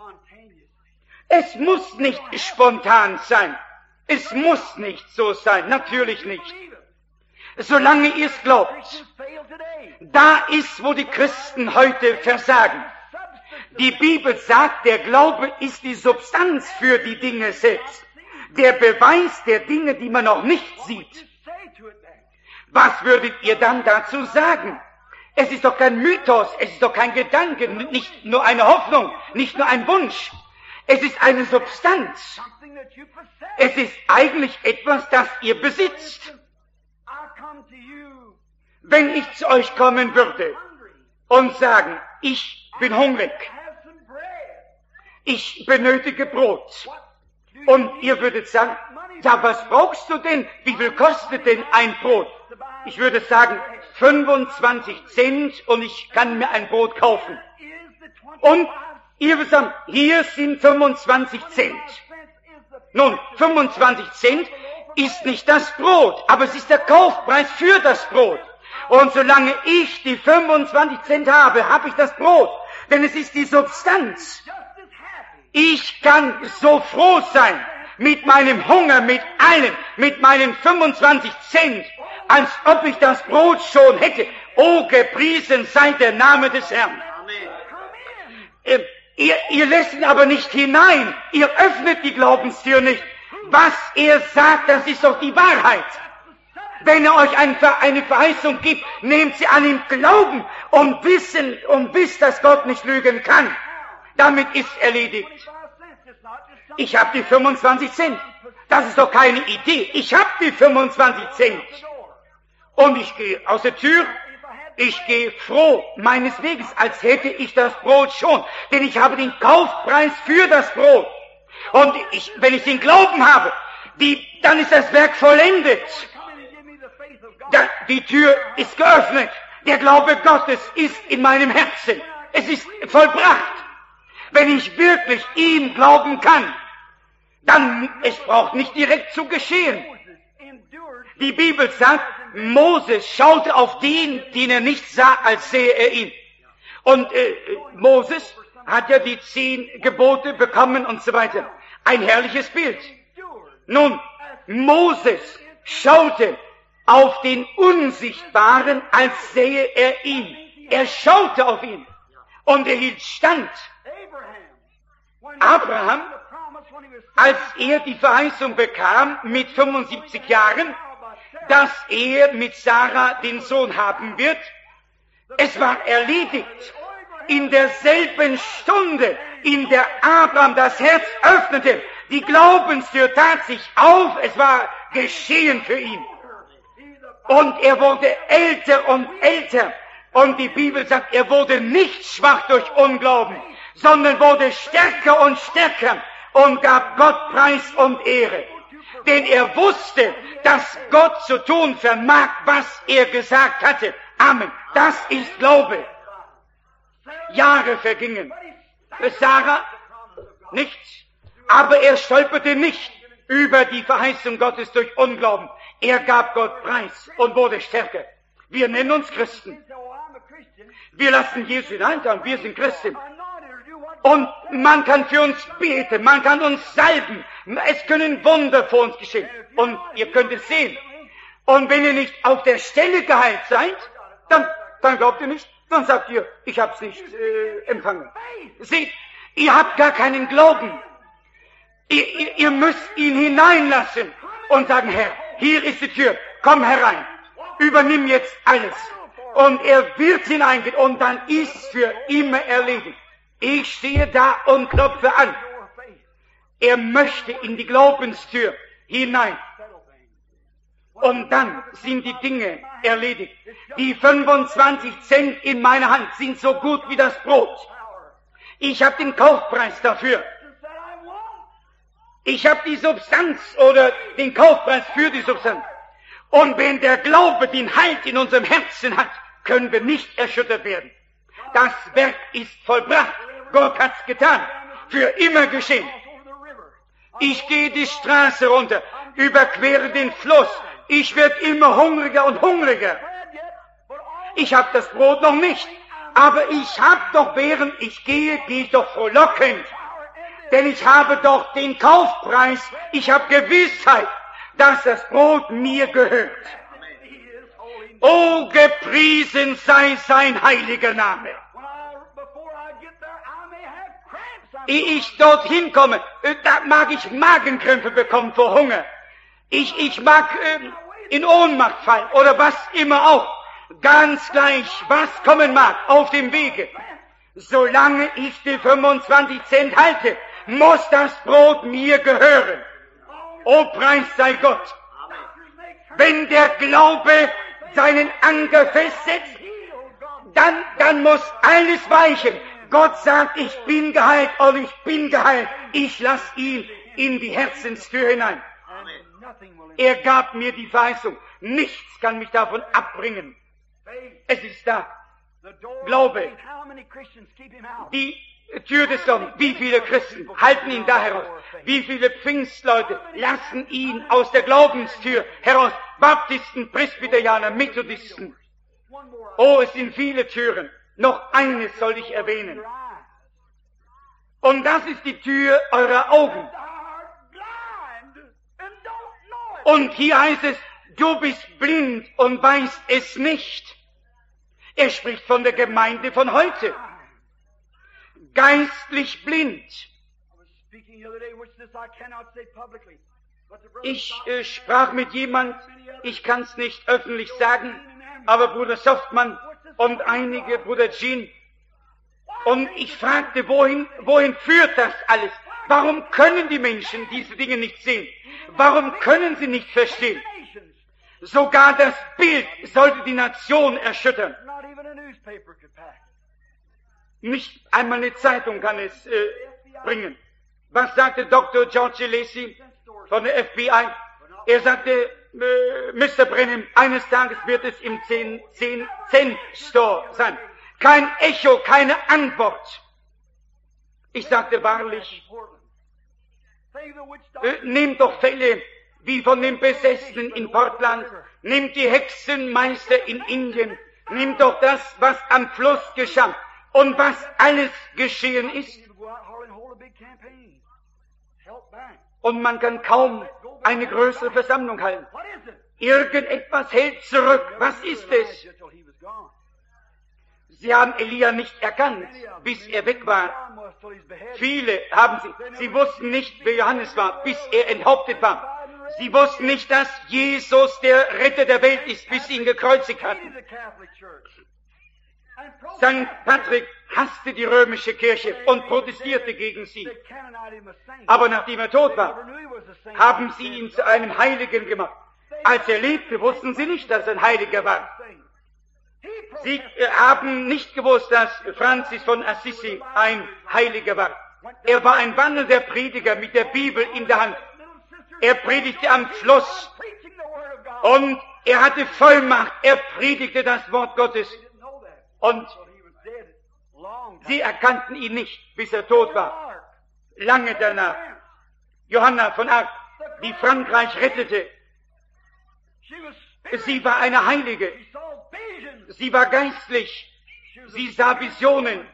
[SPEAKER 2] Es muss nicht spontan sein. Es muss nicht so sein. Natürlich nicht. Solange ihr es glaubt. Da ist, wo die Christen heute versagen. Die Bibel sagt, der Glaube ist die Substanz für die Dinge selbst. Der Beweis der Dinge, die man noch nicht sieht. Was würdet ihr dann dazu sagen? Es ist doch kein Mythos, es ist doch kein Gedanke, nicht nur eine Hoffnung, nicht nur ein Wunsch. Es ist eine Substanz. Es ist eigentlich etwas, das ihr besitzt. Wenn ich zu euch kommen würde und sagen, ich bin hungrig, ich benötige Brot, und ihr würdet sagen, ja, was brauchst du denn? Wie viel kostet denn ein Brot? Ich würde sagen, fünfundzwanzig Cent und ich kann mir ein Brot kaufen. Und Ihr wisst, hier sind fünfundzwanzig Cent. Nun, fünfundzwanzig Cent ist nicht das Brot, aber es ist der Kaufpreis für das Brot. Und solange ich die fünfundzwanzig Cent habe, habe ich das Brot. Denn es ist die Substanz. Ich kann so froh sein mit meinem Hunger, mit allem, mit meinen fünfundzwanzig Cent, als ob ich das Brot schon hätte. O, gepriesen sei der Name des Herrn. Äh, ihr, ihr lässt ihn aber nicht hinein. Ihr öffnet die Glaubenstür nicht. Was er sagt, das ist doch die Wahrheit. Wenn er euch eine Verheißung gibt, nehmt sie an ihm Glauben und wissen und wisst, dass Gott nicht lügen kann. Damit ist erledigt. Ich habe die fünfundzwanzig Cent. Das ist doch keine Idee. Ich habe die fünfundzwanzig Cent. Und ich gehe aus der Tür. Ich gehe froh meines Weges, als hätte ich das Brot schon. Denn ich habe den Kaufpreis für das Brot. Und ich, wenn ich den Glauben habe, die, dann ist das Werk vollendet. Da, die Tür ist geöffnet. Der Glaube Gottes ist in meinem Herzen. Es ist vollbracht. Wenn ich wirklich ihm glauben kann, dann, es braucht nicht direkt zu geschehen. Die Bibel sagt, Moses schaute auf den, den er nicht sah, als sähe er ihn. Und äh, Moses hat ja die zehn Gebote bekommen und so weiter. Ein herrliches Bild. Nun, Moses schaute auf den Unsichtbaren, als sähe er ihn. Er schaute auf ihn und er hielt stand. Abraham, als er die Verheißung bekam mit fünfundsiebzig Jahren, dass er mit Sarah den Sohn haben wird, es war erledigt. In derselben Stunde, in der Abraham das Herz öffnete, die Glaubenstür tat sich auf, es war geschehen für ihn. Und er wurde älter und älter. Und die Bibel sagt, er wurde nicht schwach durch Unglauben, sondern wurde stärker und stärker und gab Gott Preis und Ehre. Denn er wusste, dass Gott zu tun vermag, was er gesagt hatte. Amen. Das ist Glaube. Jahre vergingen. Für Sarah nichts. Aber er stolperte nicht über die Verheißung Gottes durch Unglauben. Er gab Gott Preis und wurde stärker. Wir nennen uns Christen. Wir lassen Jesus hineinschauen. Wir sind Christen. Und man kann für uns beten, man kann uns salben. Es können Wunder vor uns geschehen. Und ihr könnt es sehen. Und wenn ihr nicht auf der Stelle geheilt seid, dann, dann glaubt ihr nicht. Dann sagt ihr, ich hab's nicht äh, empfangen. Seht, ihr habt gar keinen Glauben. Ihr, ihr, ihr müsst ihn hineinlassen und sagen, Herr, hier ist die Tür, komm herein, übernimm jetzt alles. Und er wird hineingehen und dann ist für immer erledigt. Ich stehe da und klopfe an. Er möchte in die Glaubenstür hinein. Und dann sind die Dinge erledigt. Die fünfundzwanzig Cent in meiner Hand sind so gut wie das Brot. Ich habe den Kaufpreis dafür. Ich habe die Substanz oder den Kaufpreis für die Substanz. Und wenn der Glaube den Halt in unserem Herzen hat, können wir nicht erschüttert werden. Das Werk ist vollbracht. Gott hat's getan. Für immer geschehen. Ich gehe die Straße runter, überquere den Fluss. Ich werde immer hungriger und hungriger. Ich habe das Brot noch nicht. Aber ich habe doch, während ich gehe, gehe ich doch frohlockend. Denn ich habe doch den Kaufpreis. Ich habe Gewissheit, dass das Brot mir gehört. O, gepriesen sei sein heiliger Name. Ehe ich dorthin komme, da mag ich Magenkrämpfe bekommen vor Hunger. Ich, ich mag äh, in Ohnmacht fallen oder was immer auch. Ganz gleich, was kommen mag auf dem Wege. Solange ich die fünfundzwanzig Cent halte, muss das Brot mir gehören. O, Preis sei Gott. Wenn der Glaube seinen Anker festsetzt, dann, dann muss alles weichen. Gott sagt, ich bin geheilt und ich bin geheilt. Ich lass ihn in die Herzenstür hinein. Er gab mir die Verheißung. Nichts kann mich davon abbringen. Es ist da. Glaube. Die Tür des Glaubens. Wie viele Christen halten ihn da heraus? Wie viele Pfingstleute lassen ihn aus der Glaubenstür heraus? Baptisten, Presbyterianer, Methodisten. Oh, es sind viele Türen. Noch eines soll ich erwähnen. Und das ist die Tür eurer Augen. Und hier heißt es, du bist blind und weißt es nicht. Er spricht von der Gemeinde von heute. Geistlich blind. Ich äh, sprach mit jemand, ich kann es nicht öffentlich sagen, aber Bruder Softmann und einige, Bruder Jean, und ich fragte, wohin, wohin führt das alles? Warum können die Menschen diese Dinge nicht sehen? Warum können sie nicht verstehen? Sogar das Bild sollte die Nation erschüttern. Nicht einmal eine Zeitung kann es äh, bringen. Was sagte Doktor George Lacy von der F B I? Er sagte, äh, Mister Brennan, eines Tages wird es im zehn-Cent-Store sein. Kein Echo, keine Antwort. Ich sagte wahrlich, äh, nehmt doch Fälle wie von den Besessenen in Portland, nehmt die Hexenmeister in Indien, nehmt doch das, was am Fluss geschah und was alles geschehen ist. Und man kann kaum eine größere Versammlung halten. Irgendetwas hält zurück. Was ist es? Sie haben Elia nicht erkannt, bis er weg war. Viele haben sie. Sie wussten nicht, wer Johannes war, bis er enthauptet war. Sie wussten nicht, dass Jesus der Retter der Welt ist, bis sie ihn gekreuzigt hatten. Sankt Patrick hasste die römische Kirche und protestierte gegen sie. Aber nachdem er tot war, haben sie ihn zu einem Heiligen gemacht. Als er lebte, wussten sie nicht, dass er ein Heiliger war. Sie haben nicht gewusst, dass Francis von Assisi ein Heiliger war. Er war ein wandelnder Prediger mit der Bibel in der Hand. Er predigte am Fluss und er hatte Vollmacht. Er predigte das Wort Gottes. Und sie erkannten ihn nicht, bis er tot war. Lange danach. Johanna von Arc, die Frankreich rettete. Sie war eine Heilige. Sie war geistlich. Sie sah Visionen.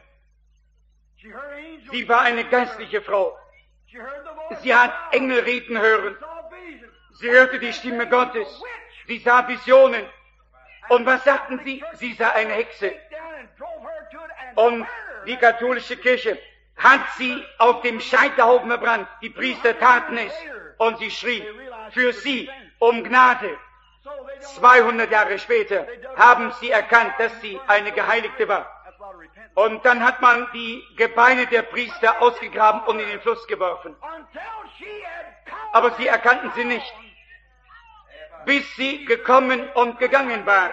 [SPEAKER 2] Sie war eine geistliche Frau. Sie hat Engel reden hören. Sie hörte die Stimme Gottes. Sie sah Visionen. Und was sagten sie? Sie sah eine Hexe. Und die katholische Kirche hat sie auf dem Scheiterhaufen verbrannt. Die Priester taten es. Und sie schrie für sie um Gnade. zweihundert Jahre später haben sie erkannt, dass sie eine Geheiligte war. Und dann hat man die Gebeine der Priester ausgegraben und in den Fluss geworfen. Aber sie erkannten sie nicht, bis sie gekommen und gegangen war.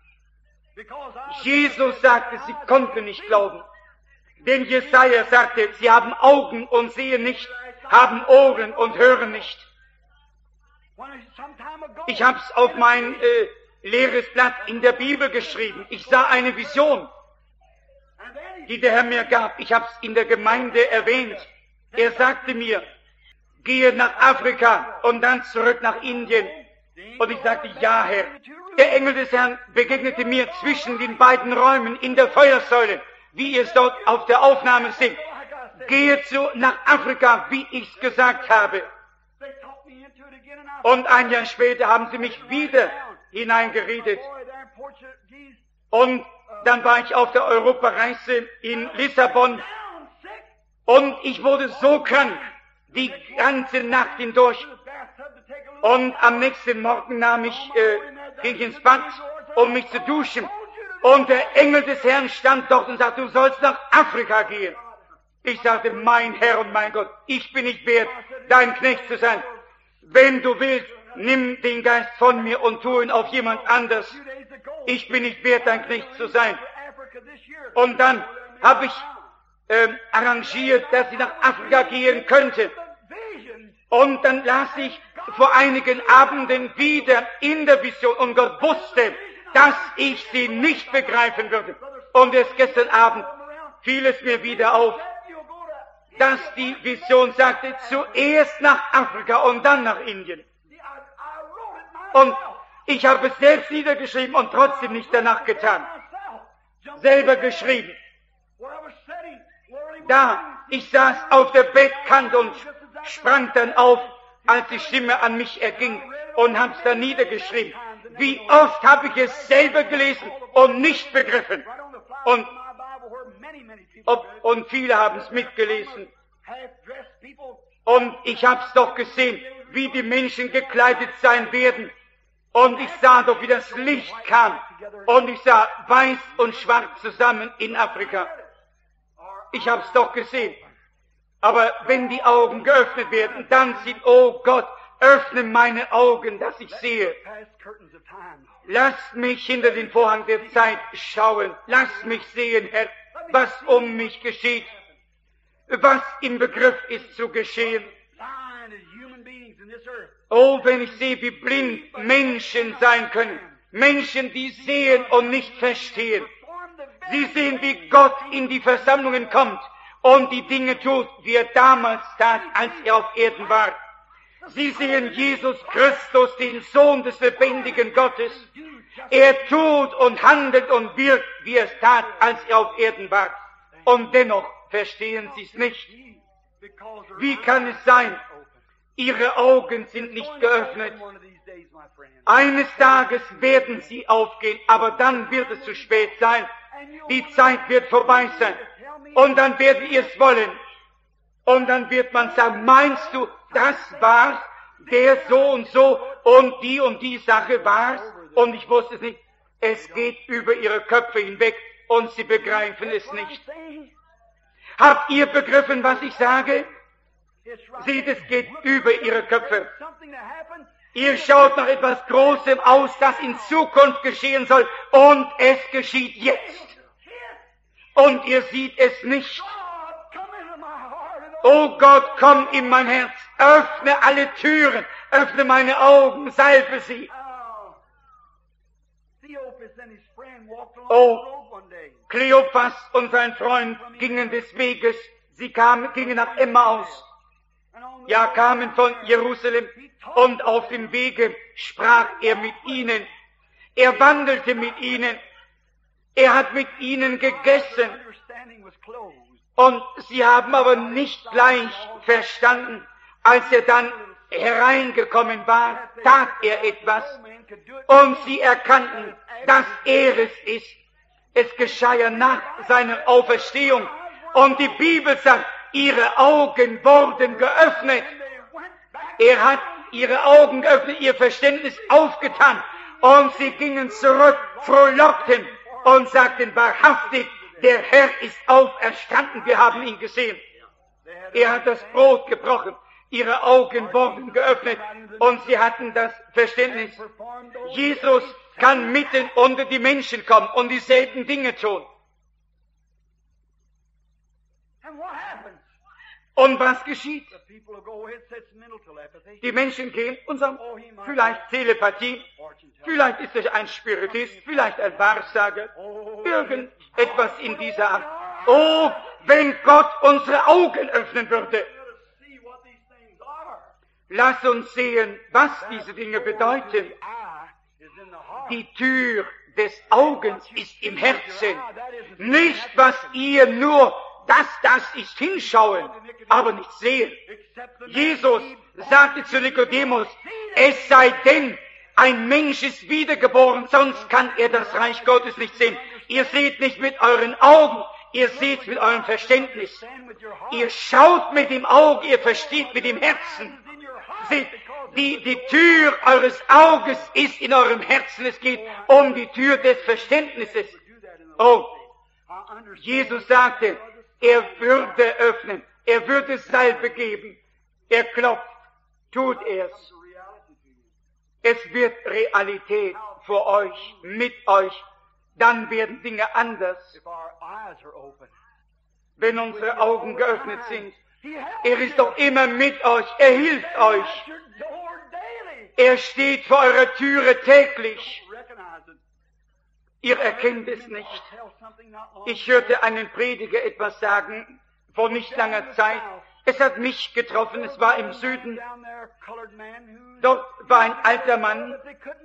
[SPEAKER 2] Jesus sagte, sie konnten nicht glauben. Denn Jesaja sagte, sie haben Augen und sehen nicht, haben Ohren und hören nicht. Ich habe es auf mein äh, leeres Blatt in der Bibel geschrieben. Ich sah eine Vision, die der Herr mir gab. Ich habe es in der Gemeinde erwähnt. Er sagte mir, gehe nach Afrika und dann zurück nach Indien. Und ich sagte, ja, Herr. Der Engel des Herrn begegnete mir zwischen den beiden Räumen in der Feuersäule, wie ihr es dort auf der Aufnahme seht. Gehe zu, nach Afrika, wie ich es gesagt habe. Und ein Jahr später haben sie mich wieder hineingeredet. Und dann war ich auf der Europareise in Lissabon. Und ich wurde so krank, die ganze Nacht hindurch. Und am nächsten Morgen nahm ich, äh, ging ich ins Bad, um mich zu duschen. Und der Engel des Herrn stand dort und sagte, du sollst nach Afrika gehen. Ich sagte, mein Herr und mein Gott, ich bin nicht wert, dein Knecht zu sein. Wenn du willst, nimm den Geist von mir und tu ihn auf jemand anders. Ich bin nicht wert, dein Knecht zu sein. Und dann habe ich äh, arrangiert, dass ich nach Afrika gehen könnte. Und dann las ich vor einigen Abenden wieder in der Vision und Gott wusste, dass ich sie nicht begreifen würde. Und erst gestern Abend fiel es mir wieder auf, dass die Vision sagte, zuerst nach Afrika und dann nach Indien. Und ich habe es selbst niedergeschrieben und trotzdem nicht danach getan. Selber geschrieben. Da, ich saß auf der Bettkante und sprang dann auf, als die Stimme an mich erging, und hab's dann niedergeschrieben. Wie oft habe ich es selber gelesen und nicht begriffen. Und, ob, und viele haben es mitgelesen. Und ich hab's doch gesehen, wie die Menschen gekleidet sein werden. Und ich sah doch, wie das Licht kam. Und ich sah weiß und schwarz zusammen in Afrika. Ich hab's doch gesehen. Aber wenn die Augen geöffnet werden, dann sieht, oh Gott, öffne meine Augen, dass ich sehe. Lasst mich hinter den Vorhang der Zeit schauen. Lasst mich sehen, Herr, was um mich geschieht. Was im Begriff ist zu geschehen. Oh, wenn ich sehe, wie blind Menschen sein können. Menschen, die sehen und nicht verstehen. Sie sehen, wie Gott in die Versammlungen kommt und die Dinge tut, wie er damals tat, als er auf Erden war. Sie sehen Jesus Christus, den Sohn des lebendigen Gottes. Er tut und handelt und wirkt, wie er es tat, als er auf Erden war. Und dennoch verstehen sie es nicht. Wie kann es sein? Ihre Augen sind nicht geöffnet. Eines Tages werden sie aufgehen, aber dann wird es zu spät sein. Die Zeit wird vorbei sein. Und dann werdet ihr es wollen. Und dann wird man sagen, meinst du, das war's, der so und so und die und die Sache war's? Und ich wusste es nicht. Es geht über ihre Köpfe hinweg und sie begreifen es nicht. Habt ihr begriffen, was ich sage? Seht, es geht über ihre Köpfe. Ihr schaut nach etwas Großem aus, das in Zukunft geschehen soll, und es geschieht jetzt. Und ihr seht es nicht. Oh Gott, komm in mein Herz, öffne alle Türen, öffne meine Augen, salbe sie. Oh, Kleopas und sein Freund gingen des Weges, sie kamen, gingen nach Emmaus, ja, kamen von Jerusalem, und auf dem Wege sprach er mit ihnen, er wandelte mit ihnen, er hat mit ihnen gegessen, und sie haben aber nicht gleich verstanden. Als er dann hereingekommen war, tat er etwas, und sie erkannten, dass er es ist. Es geschah ja nach seiner Auferstehung, und die Bibel sagt, ihre Augen wurden geöffnet. Er hat ihre Augen geöffnet, ihr Verständnis aufgetan, und sie gingen zurück, frohlockten und sagten wahrhaftig, der Herr ist auferstanden, wir haben ihn gesehen. Er hat das Brot gebrochen, ihre Augen wurden geöffnet und sie hatten das Verständnis. Jesus kann mitten unter die Menschen kommen und dieselben Dinge tun. Und was geschieht? Die Menschen gehen und sagen, vielleicht Telepathie, vielleicht ist es ein Spiritist, vielleicht ein Wahrsager, irgendetwas in dieser Art. Oh, wenn Gott unsere Augen öffnen würde. Lass uns sehen, was diese Dinge bedeuten. Die Tür des Augens ist im Herzen. Nicht, was ihr nur, dass das ist hinschauen, aber nicht sehen. Jesus sagte zu Nikodemus, es sei denn, ein Mensch ist wiedergeboren, sonst kann er das Reich Gottes nicht sehen. Ihr seht nicht mit euren Augen, ihr seht mit eurem Verständnis. Ihr schaut mit dem Auge, ihr versteht mit dem Herzen. Seht, die, die Tür eures Auges ist in eurem Herzen. Es geht um die Tür des Verständnisses. Oh, Jesus sagte, er würde öffnen, er würde Salbe geben. Er klopft, tut er's. Es wird Realität vor euch, mit euch. Dann werden Dinge anders, wenn unsere Augen geöffnet sind. Er ist doch immer mit euch, er hilft euch. Er steht vor eurer Türe täglich. Ihr erkennt es nicht. Ich hörte einen Prediger etwas sagen, vor nicht langer Zeit. Es hat mich getroffen, es war im Süden. Dort war ein alter Mann,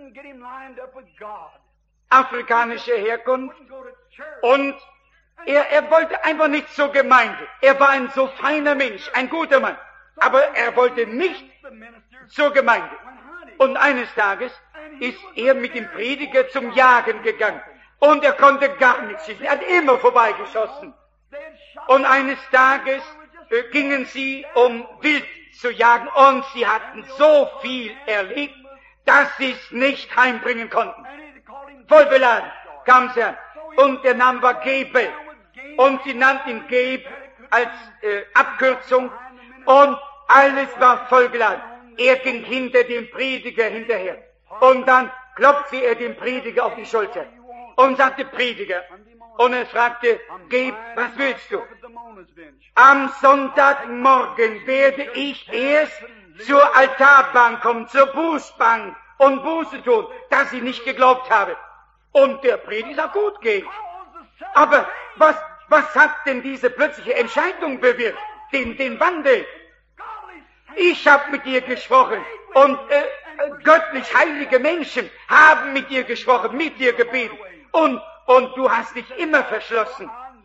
[SPEAKER 2] afrikanischer Herkunft, und er, er wollte einfach nicht zur Gemeinde. Er war ein so feiner Mensch, ein guter Mann, aber er wollte nicht zur Gemeinde. Und eines Tages ist er mit dem Prediger zum Jagen gegangen. Und er konnte gar nichts schießen. Er hat immer vorbeigeschossen. Und eines Tages äh, gingen sie, um Wild zu jagen. Und sie hatten so viel erlebt, dass sie es nicht heimbringen konnten. Voll beladen kam sie an. Und der Name war Gebel. Und sie nannten ihn Geb als äh, Abkürzung. Und alles war vollgeladen. Er ging hinter dem Prediger hinterher. Und dann klopfte er dem Prediger auf die Schulter und sagte, Prediger. Und er fragte, Geb, was willst du? Am Sonntagmorgen werde ich erst zur Altarbank kommen, zur Bußbank und Buße tun, dass ich nicht geglaubt habe. Und der Prediger sagt, gut, Geb. Aber was, was hat denn diese plötzliche Entscheidung bewirkt? Den, den Wandel. Ich habe mit dir gesprochen und äh, göttlich heilige Menschen haben mit dir gesprochen, mit dir gebeten. Und, und du hast dich immer verschlossen.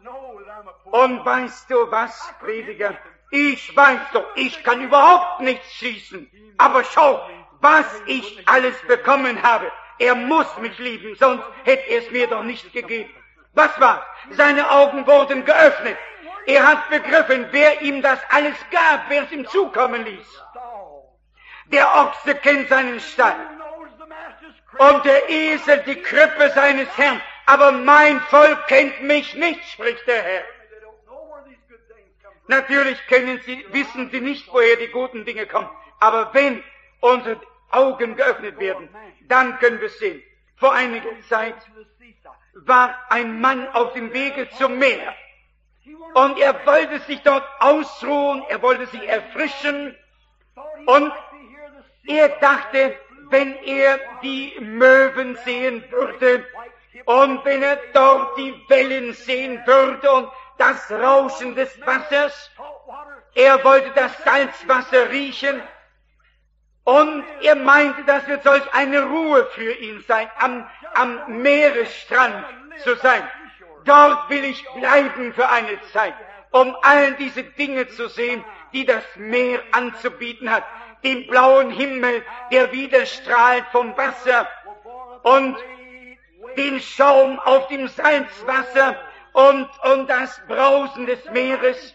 [SPEAKER 2] Und weißt du was, Prediger? Ich weiß doch, ich kann überhaupt nichts schießen. Aber schau, was ich alles bekommen habe. Er muss mich lieben, sonst hätte er es mir doch nicht gegeben. Was war? Seine Augen wurden geöffnet. Er hat begriffen, wer ihm das alles gab, wer es ihm zukommen ließ. Der Ochse kennt seinen Stall und der Esel die Krippe seines Herrn. Aber mein Volk kennt mich nicht, spricht der Herr. Natürlich kennen sie, wissen sie nicht, woher die guten Dinge kommen. Aber wenn unsere Augen geöffnet werden, dann können wir sehen. Vor einiger Zeit war ein Mann auf dem Wege zum Meer. Und er wollte sich dort ausruhen, er wollte sich erfrischen. Und er dachte, wenn er die Möwen sehen würde und wenn er dort die Wellen sehen würde und das Rauschen des Wassers, er wollte das Salzwasser riechen und er meinte, das wird solch eine Ruhe für ihn sein, am, am Meeresstrand zu sein. Dort will ich bleiben für eine Zeit, um all diese Dinge zu sehen, die das Meer anzubieten hat. Den blauen Himmel, der wieder strahlt vom Wasser und den Schaum auf dem Salzwasser und, und das Brausen des Meeres.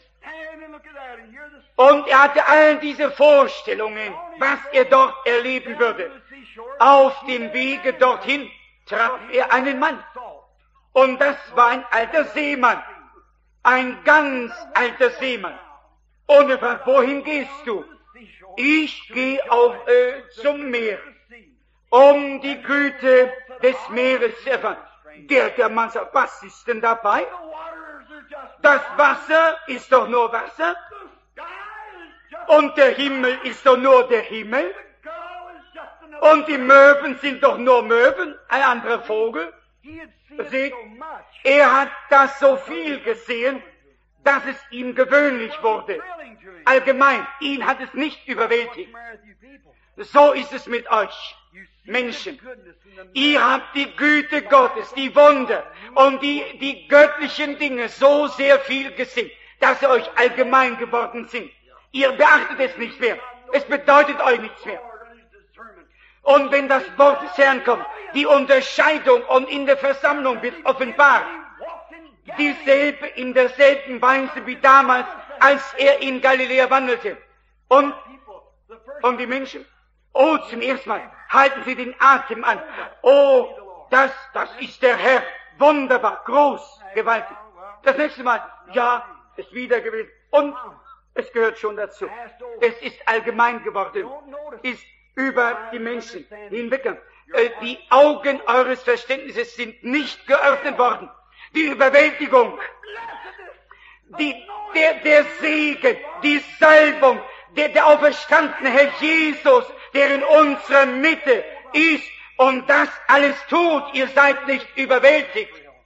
[SPEAKER 2] Und er hatte all diese Vorstellungen, was er dort erleben würde. Auf dem Wege dorthin traf er einen Mann. Und das war ein alter Seemann. Ein ganz alter Seemann. Und er fragt, wohin gehst du? Ich gehe auf, äh, zum Meer, um die Güte des Meeres zu erfahren. Der, der Mann sagt, was ist denn dabei? Das Wasser ist doch nur Wasser. Und der Himmel ist doch nur der Himmel. Und die Möwen sind doch nur Möwen, ein anderer Vogel. Seht, er hat das so viel gesehen, dass es ihm gewöhnlich wurde. Allgemein, ihn hat es nicht überwältigt. So ist es mit euch, Menschen. Ihr habt die Güte Gottes, die Wunder und die, die göttlichen Dinge so sehr viel gesehen, dass sie euch allgemein geworden sind. Ihr beachtet es nicht mehr. Es bedeutet euch nichts mehr. Und wenn das Wort des Herrn kommt, die Unterscheidung und in der Versammlung wird offenbart, dieselbe in derselben Weise wie damals, als er in Galiläa wandelte. Und, und die Menschen, oh, zum ersten Mal halten sie den Atem an. Oh, das, das ist der Herr. Wunderbar, groß, gewaltig. Das nächste Mal, ja, ist wieder gewesen. Und es gehört schon dazu. Es ist allgemein geworden, ist über die Menschen hinweggegangen. Die Augen eures Verständnisses sind nicht geöffnet worden. Die Überwältigung, die, der, der Segen, die Salbung, der, der auferstandene Herr Jesus, der in unserer Mitte ist und das alles tut, ihr seid nicht überwältigt.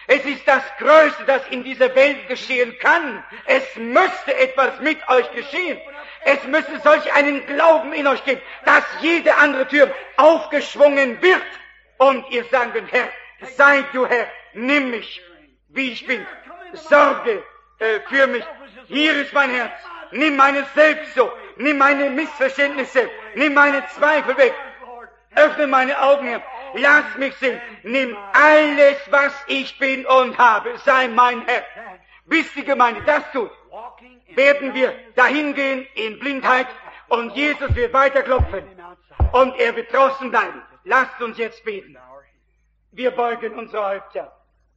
[SPEAKER 2] Es ist das Größte, das in dieser Welt geschehen kann. Es müsste etwas mit euch geschehen. Es müsste solch einen Glauben in euch geben, dass jede andere Tür aufgeschwungen wird und ihr sagen könnt, Herr, sei du Herr, nimm mich, wie ich bin. Sorge äh, für mich. Hier ist mein Herz. Nimm meine Selbstsucht. Nimm meine Missverständnisse. Nimm meine Zweifel weg. Öffne meine Augen, Herr. Lass mich sehen. Nimm alles, was ich bin und habe. Sei mein Herr. Bis die Gemeinde das tut, werden wir dahin gehen in Blindheit und Jesus wird weiter klopfen und er wird draußen bleiben. Lasst uns jetzt beten. Wir beugen unsere Häupter.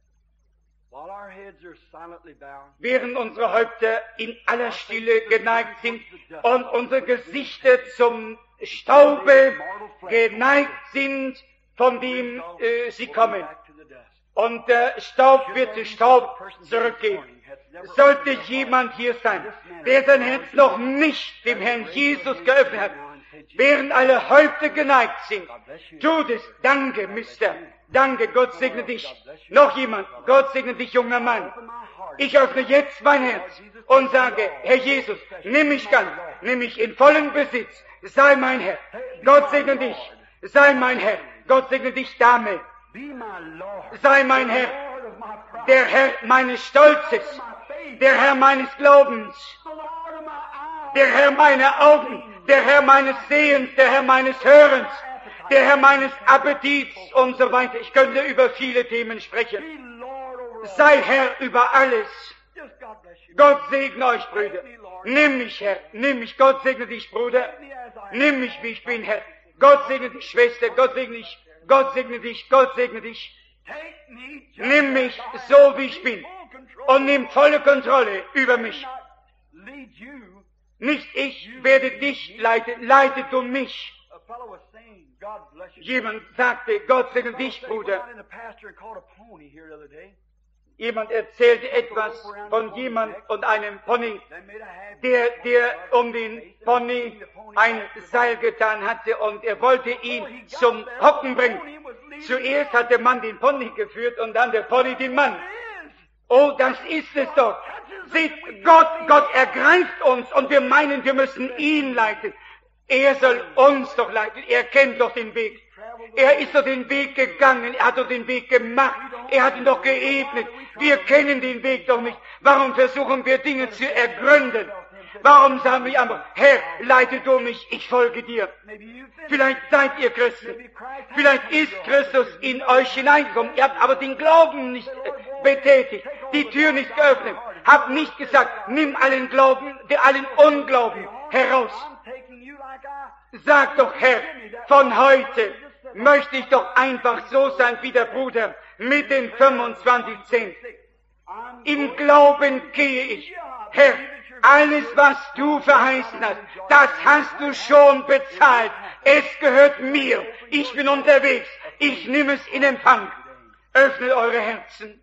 [SPEAKER 2] Während unsere Häupter in aller Stille geneigt sind und unsere Gesichter zum Staube geneigt sind, von dem äh, sie kommen. Und der Staub wird zu Staub zurückgehen. Sollte jemand hier sein, der sein Herz noch nicht dem Herrn Jesus geöffnet hat, während alle Häupter geneigt sind, tut es. Danke, Mister. Danke, Gott segne dich. Noch jemand, Gott segne dich, junger Mann. Ich öffne jetzt mein Herz und sage, Herr Jesus, nimm mich ganz, nimm mich in vollen Besitz. Sei mein Herr. Gott segne dich. Sei mein Herr. Gott segne dich, Dame. Sei mein Herr. Der Herr meines Stolzes. Der Herr meines Glaubens. Der Herr meiner Augen. Der Herr meines Sehens. Der Herr meines Hörens. Der Herr meines Appetits und so weiter. Ich könnte über viele Themen sprechen. Sei Herr über alles. Gott segne euch, Brüder. Nimm mich, Herr. Nimm mich. Gott segne dich, Bruder. Nimm mich, wie ich bin, Herr. Gott segne dich, Schwester. Gott segne dich. Gott segne dich. Gott segne dich. Nimm mich so, wie ich bin. Und nimm volle Kontrolle über mich. Nicht ich werde dich leiten. Leite du mich. Jemand sagte, Gott segne dich, Bruder. Jemand erzählte etwas von jemand und einem Pony, der, der um den Pony ein Seil getan hatte und er wollte ihn zum Hocken bringen. Zuerst hat der Mann den Pony geführt und dann der Pony den Mann. Oh, das ist es doch. Seht, Gott, Gott ergreift uns und wir meinen, wir müssen ihn leiten. Er soll uns doch leiten. Er kennt doch den Weg. Er ist doch den Weg gegangen. Er hat doch den Weg gemacht. Er hat ihn doch geebnet. Wir kennen den Weg doch nicht. Warum versuchen wir Dinge zu ergründen? Warum sagen wir einfach, Herr, leite du mich, ich folge dir. Vielleicht seid ihr Christen. Vielleicht ist Christus in euch hineingekommen. Ihr habt aber den Glauben nicht betätigt, die Tür nicht geöffnet. Habt nicht gesagt, nimm allen Glauben, allen Unglauben heraus. Sag doch, Herr, von heute möchte ich doch einfach so sein wie der Bruder mit den fünfundzwanzig Cent. Im Glauben gehe ich. Herr, alles, was du verheißen hast, das hast du schon bezahlt. Es gehört mir. Ich bin unterwegs. Ich nehme es in Empfang. Öffnet eure Herzen.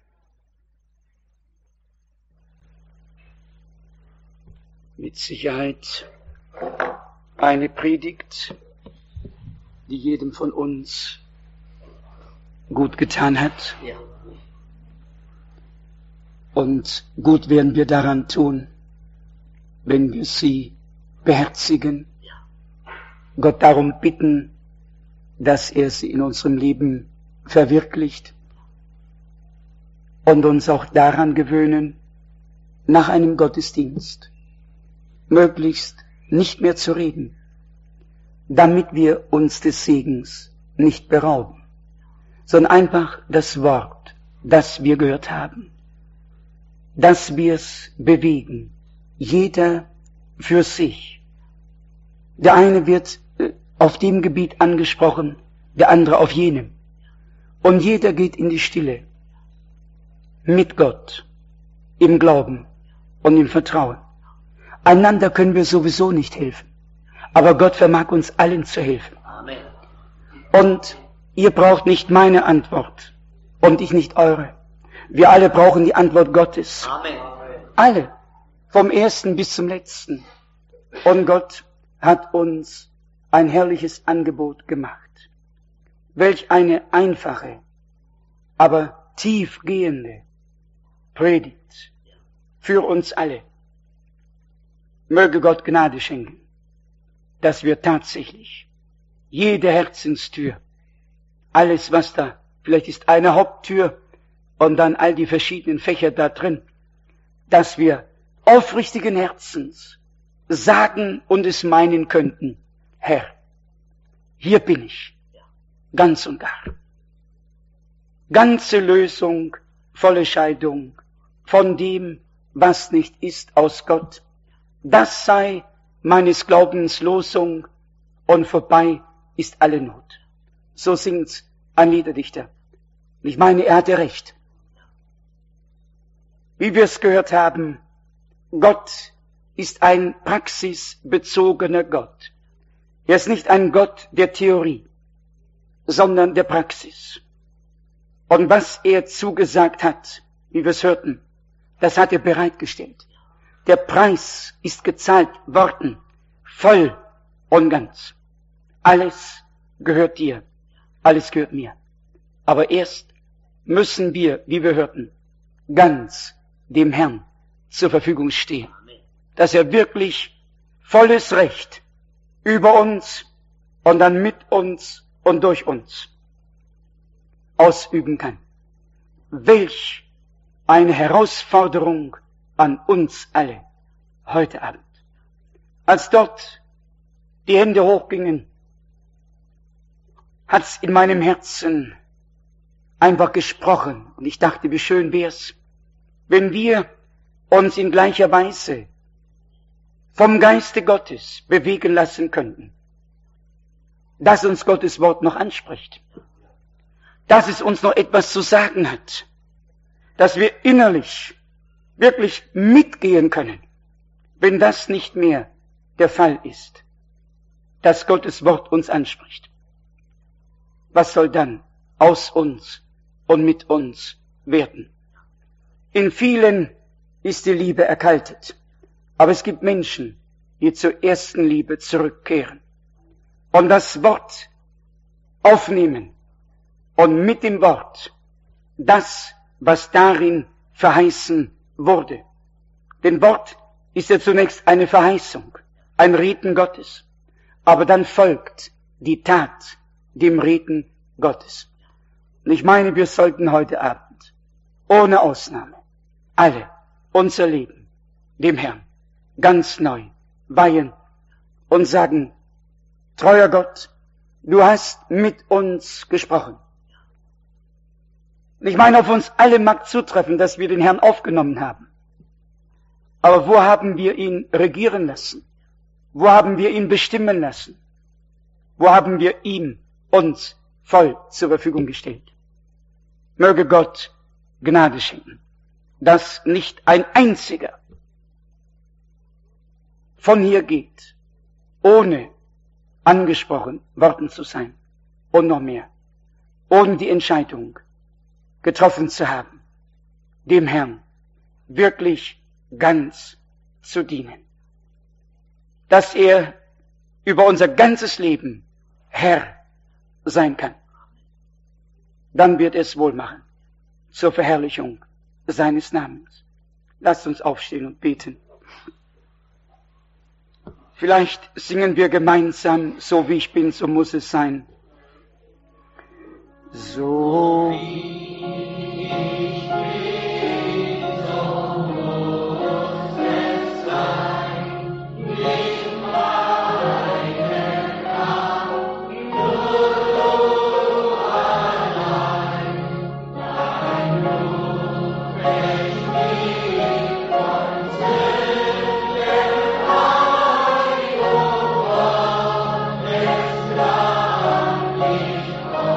[SPEAKER 2] Mit Sicherheit eine Predigt, die jedem von uns gut getan hat. Und gut werden wir daran tun, wenn wir sie beherzigen, Gott darum bitten, dass er sie in unserem Leben verwirklicht und uns auch daran gewöhnen, nach einem Gottesdienst möglichst nicht mehr zu reden, damit wir uns des Segens nicht berauben, sondern einfach das Wort, das wir gehört haben, dass wir es bewegen, jeder für sich. Der eine wird auf dem Gebiet angesprochen, der andere auf jenem. Und jeder geht in die Stille mit Gott, im Glauben und im Vertrauen. Einander können wir sowieso nicht helfen, aber Gott vermag uns allen zu helfen. Amen. Und ihr braucht nicht meine Antwort und ich nicht eure. Wir alle brauchen die Antwort Gottes. Amen. Alle. Vom ersten bis zum letzten. Und Gott hat uns ein herrliches Angebot gemacht. Welch eine einfache, aber
[SPEAKER 1] tiefgehende Predigt für uns alle. Möge Gott Gnade schenken, dass wir tatsächlich jede Herzenstür, alles was da, vielleicht ist eine Haupttür und dann all die verschiedenen Fächer da drin, dass wir aufrichtigen Herzens sagen und es meinen könnten, Herr, hier bin ich, ganz und gar. Ganze Lösung, volle Scheidung von dem, was nicht ist aus Gott. Das sei meines Glaubens Losung und vorbei ist alle Not. So singt's ein Liederdichter. Ich meine, er hatte recht. Wie wir es gehört haben, Gott ist ein praxisbezogener Gott. Er ist nicht ein Gott der Theorie, sondern der Praxis. Und was er zugesagt hat, wie wir es hörten, das hat er bereitgestellt. Der Preis ist gezahlt worden, voll und ganz. Alles gehört dir, alles gehört mir. Aber erst müssen wir, wie wir hörten, ganz dem Herrn zur Verfügung stehen, dass er wirklich volles Recht über uns und dann mit uns und durch uns ausüben kann. Welch eine Herausforderung an uns alle heute Abend. Als dort die Hände hochgingen, hat's in meinem Herzen einfach gesprochen. Und ich dachte, wie schön wär's, wenn wir uns in gleicher Weise vom Geiste Gottes bewegen lassen könnten, dass uns Gottes Wort noch anspricht, dass es uns noch etwas zu sagen hat, dass wir innerlich wirklich mitgehen können, wenn das nicht mehr der Fall ist, dass Gottes Wort uns anspricht. Was soll dann aus uns und mit uns werden? In vielen ist die Liebe erkaltet, aber es gibt Menschen, die zur ersten Liebe zurückkehren und das Wort aufnehmen und mit dem Wort das, was darin verheißen wurde. Denn Wort ist ja zunächst eine Verheißung, ein Reden Gottes, aber dann folgt die Tat dem Reden Gottes. Und ich meine, wir sollten heute Abend, ohne Ausnahme, alle unser Leben dem Herrn ganz neu weihen und sagen, treuer Gott, du hast mit uns gesprochen. Ich meine, auf uns alle mag zutreffen, dass wir den Herrn aufgenommen haben. Aber wo haben wir ihn regieren lassen? Wo haben wir ihn bestimmen lassen? Wo haben wir ihm uns voll zur Verfügung gestellt? Möge Gott Gnade schenken, dass nicht ein einziger von hier geht, ohne angesprochen worden zu sein und noch mehr, ohne die Entscheidung getroffen zu haben, dem Herrn wirklich ganz zu dienen. Dass er über unser ganzes Leben Herr sein kann. Dann wird es wohl machen zur Verherrlichung seines Namens. Lasst uns aufstehen und beten. Vielleicht singen wir gemeinsam, so wie ich bin, so muss es sein. So wie ich bin, so muss es sein. Nicht meine Kraft, nur du allein. Dein Blut wäscht mich von Sünden frei, o Gott, es lag nicht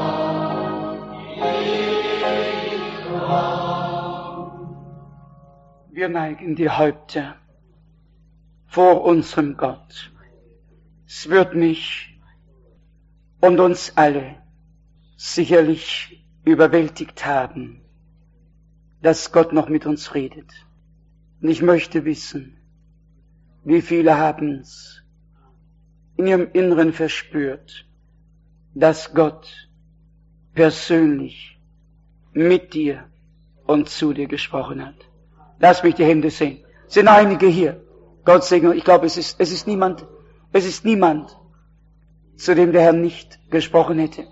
[SPEAKER 1] Wir neigen die Häupter vor unserem Gott. Es wird mich und uns alle sicherlich überwältigt haben, dass Gott noch mit uns redet. Und ich möchte wissen, wie viele haben es in ihrem Inneren verspürt, dass Gott persönlich mit dir und zu dir gesprochen hat. Lass mich die Hände sehen. Es sind einige hier. Gott segne. Ich glaube, es ist, es ist niemand, es ist niemand, zu dem der Herr nicht gesprochen hätte.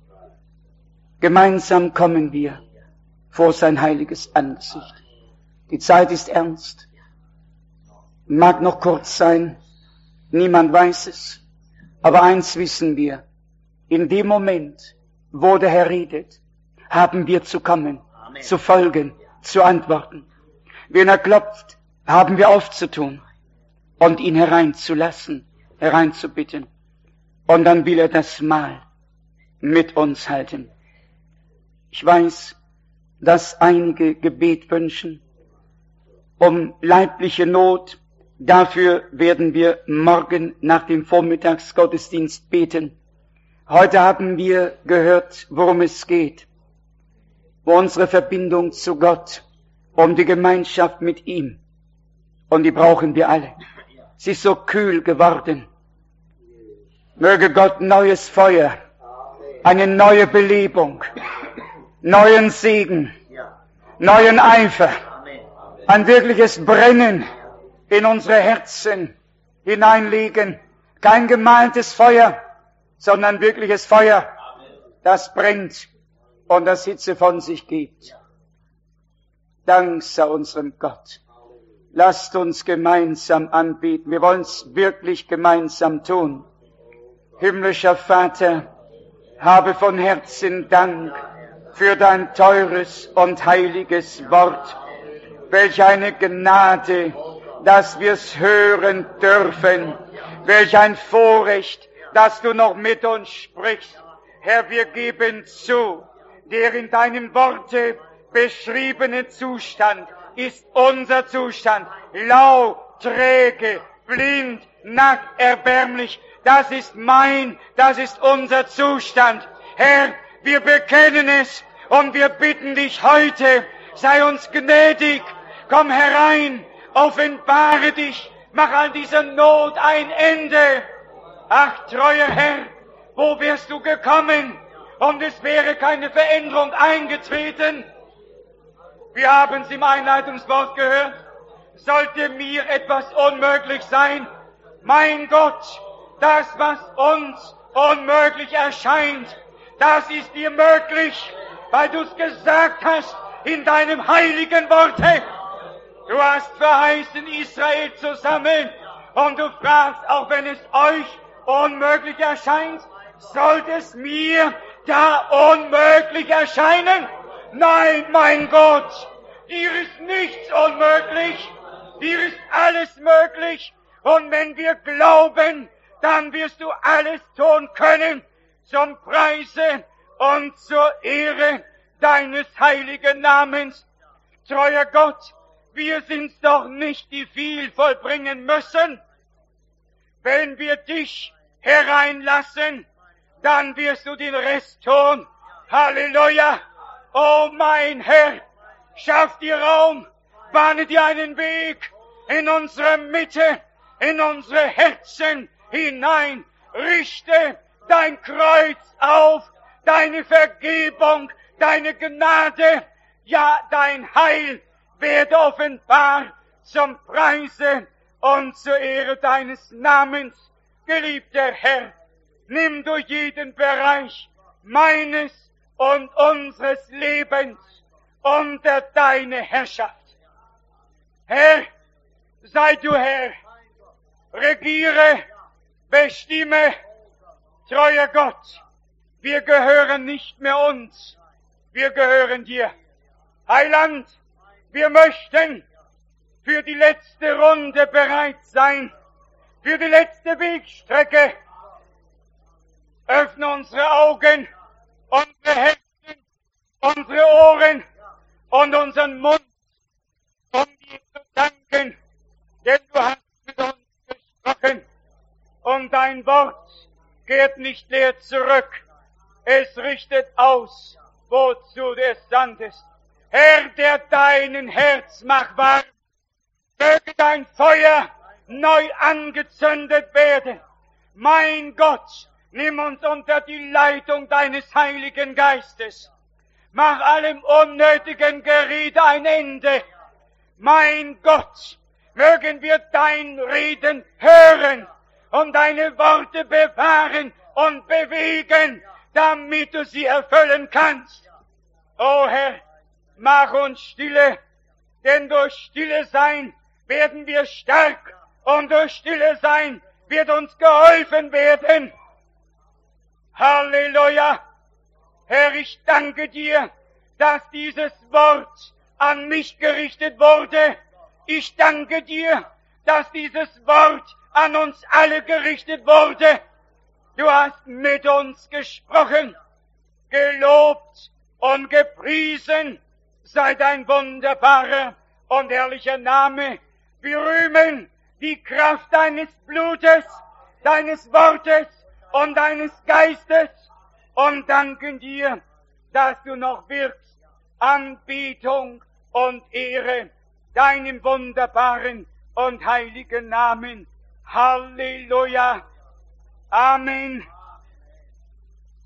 [SPEAKER 1] Gemeinsam kommen wir vor sein heiliges Angesicht. Die Zeit ist ernst. Mag noch kurz sein. Niemand weiß es. Aber eins wissen wir. In dem Moment, wo der Herr redet, haben wir zu kommen, Amen. Zu folgen, zu antworten. Wenn er klopft, haben wir aufzutun und ihn hereinzulassen, hereinzubitten. Und dann will er das Mahl mit uns halten. Ich weiß, dass einige Gebet wünschen um leibliche Not. Dafür werden wir morgen nach dem Vormittagsgottesdienst beten. Heute haben wir gehört, worum es geht. Um unsere Verbindung zu Gott, um die Gemeinschaft mit ihm. Und die brauchen wir alle. Sie ist so kühl geworden. Möge Gott neues Feuer, eine neue Belebung, neuen Segen, neuen Eifer, ein wirkliches Brennen in unsere Herzen hineinlegen. Kein gemaltes Feuer, sondern wirkliches Feuer, das brennt und das Hitze von sich gibt. Dank sei unserem Gott. Lasst uns gemeinsam anbeten. Wir wollen es wirklich gemeinsam tun. Himmlischer Vater, habe von Herzen Dank für dein teures und heiliges Wort. Welch eine Gnade, dass wir es hören dürfen. Welch ein Vorrecht, dass du noch mit uns sprichst. Herr, wir geben zu, der in deinem Worte beschriebene Zustand ist unser Zustand. Lau, träge, blind, nackt, erbärmlich. Das ist mein, das ist unser Zustand. Herr, wir bekennen es und wir bitten dich heute, sei uns gnädig, komm herein, offenbare dich, mach all dieser Not ein Ende. Ach, treuer Herr, wo wärst du gekommen und es wäre keine Veränderung eingetreten? Wir haben es im Einleitungswort gehört. Sollte mir etwas unmöglich sein? Mein Gott, das, was uns unmöglich erscheint, das ist dir möglich, weil du es gesagt hast in deinem heiligen Worte. Du hast verheißen Israel zu sammeln und du fragst, auch wenn es euch unmöglich erscheint, sollte es mir da unmöglich erscheinen? Nein, mein Gott, dir ist nichts unmöglich, dir ist alles möglich. Und wenn wir glauben, dann wirst du alles tun können zum Preise und zur Ehre deines heiligen Namens. Treuer Gott, wir sind's doch nicht, die viel vollbringen müssen. Wenn wir dich hereinlassen, dann wirst du den Rest tun. Halleluja! Oh mein Herr, schaff dir Raum, bahne dir einen Weg in unsere Mitte, in unsere Herzen hinein. Richte dein Kreuz auf, deine Vergebung, deine Gnade, ja dein Heil werde offenbar zum Preise und zur Ehre deines Namens. Geliebter Herr, nimm du jeden Bereich meines und unseres Lebens unter deine Herrschaft. Herr, sei du Herr, regiere, bestimme, treuer Gott, wir gehören nicht mehr uns, wir gehören dir. Heiland, wir möchten für die letzte Runde bereit sein, für die letzte Wegstrecke. Öffne unsere Augen, unsere Herzen, unsere Ohren und unseren Mund, um dir zu danken, denn du hast mit uns gesprochen und dein Wort kehrt nicht leer zurück. Es richtet aus, wozu du es sandest. Herr, der deinen Herz macht warm, möge dein Feuer neu angezündet werden. Mein Gott, nimm uns unter die Leitung deines Heiligen Geistes.
[SPEAKER 2] Mach allem unnötigen Gerede ein Ende. Mein Gott, mögen wir dein Reden hören und deine Worte bewahren und bewegen, damit du sie erfüllen kannst. O Herr, mach uns stille, denn durch stille Sein werden wir stark und durch stille Sein wird uns geholfen werden. Halleluja! Herr, ich danke dir, dass dieses Wort an mich gerichtet wurde. Ich danke dir, dass dieses Wort an uns alle gerichtet wurde. Du hast mit uns gesprochen, gelobt und gepriesen sei dein wunderbarer und herrlicher Name. Wir rühmen die Kraft deines Blutes, deines Wortes und deines Geistes und danken dir, dass du noch wirkst. Anbetung und Ehre deinem wunderbaren und heiligen Namen. Halleluja. Amen.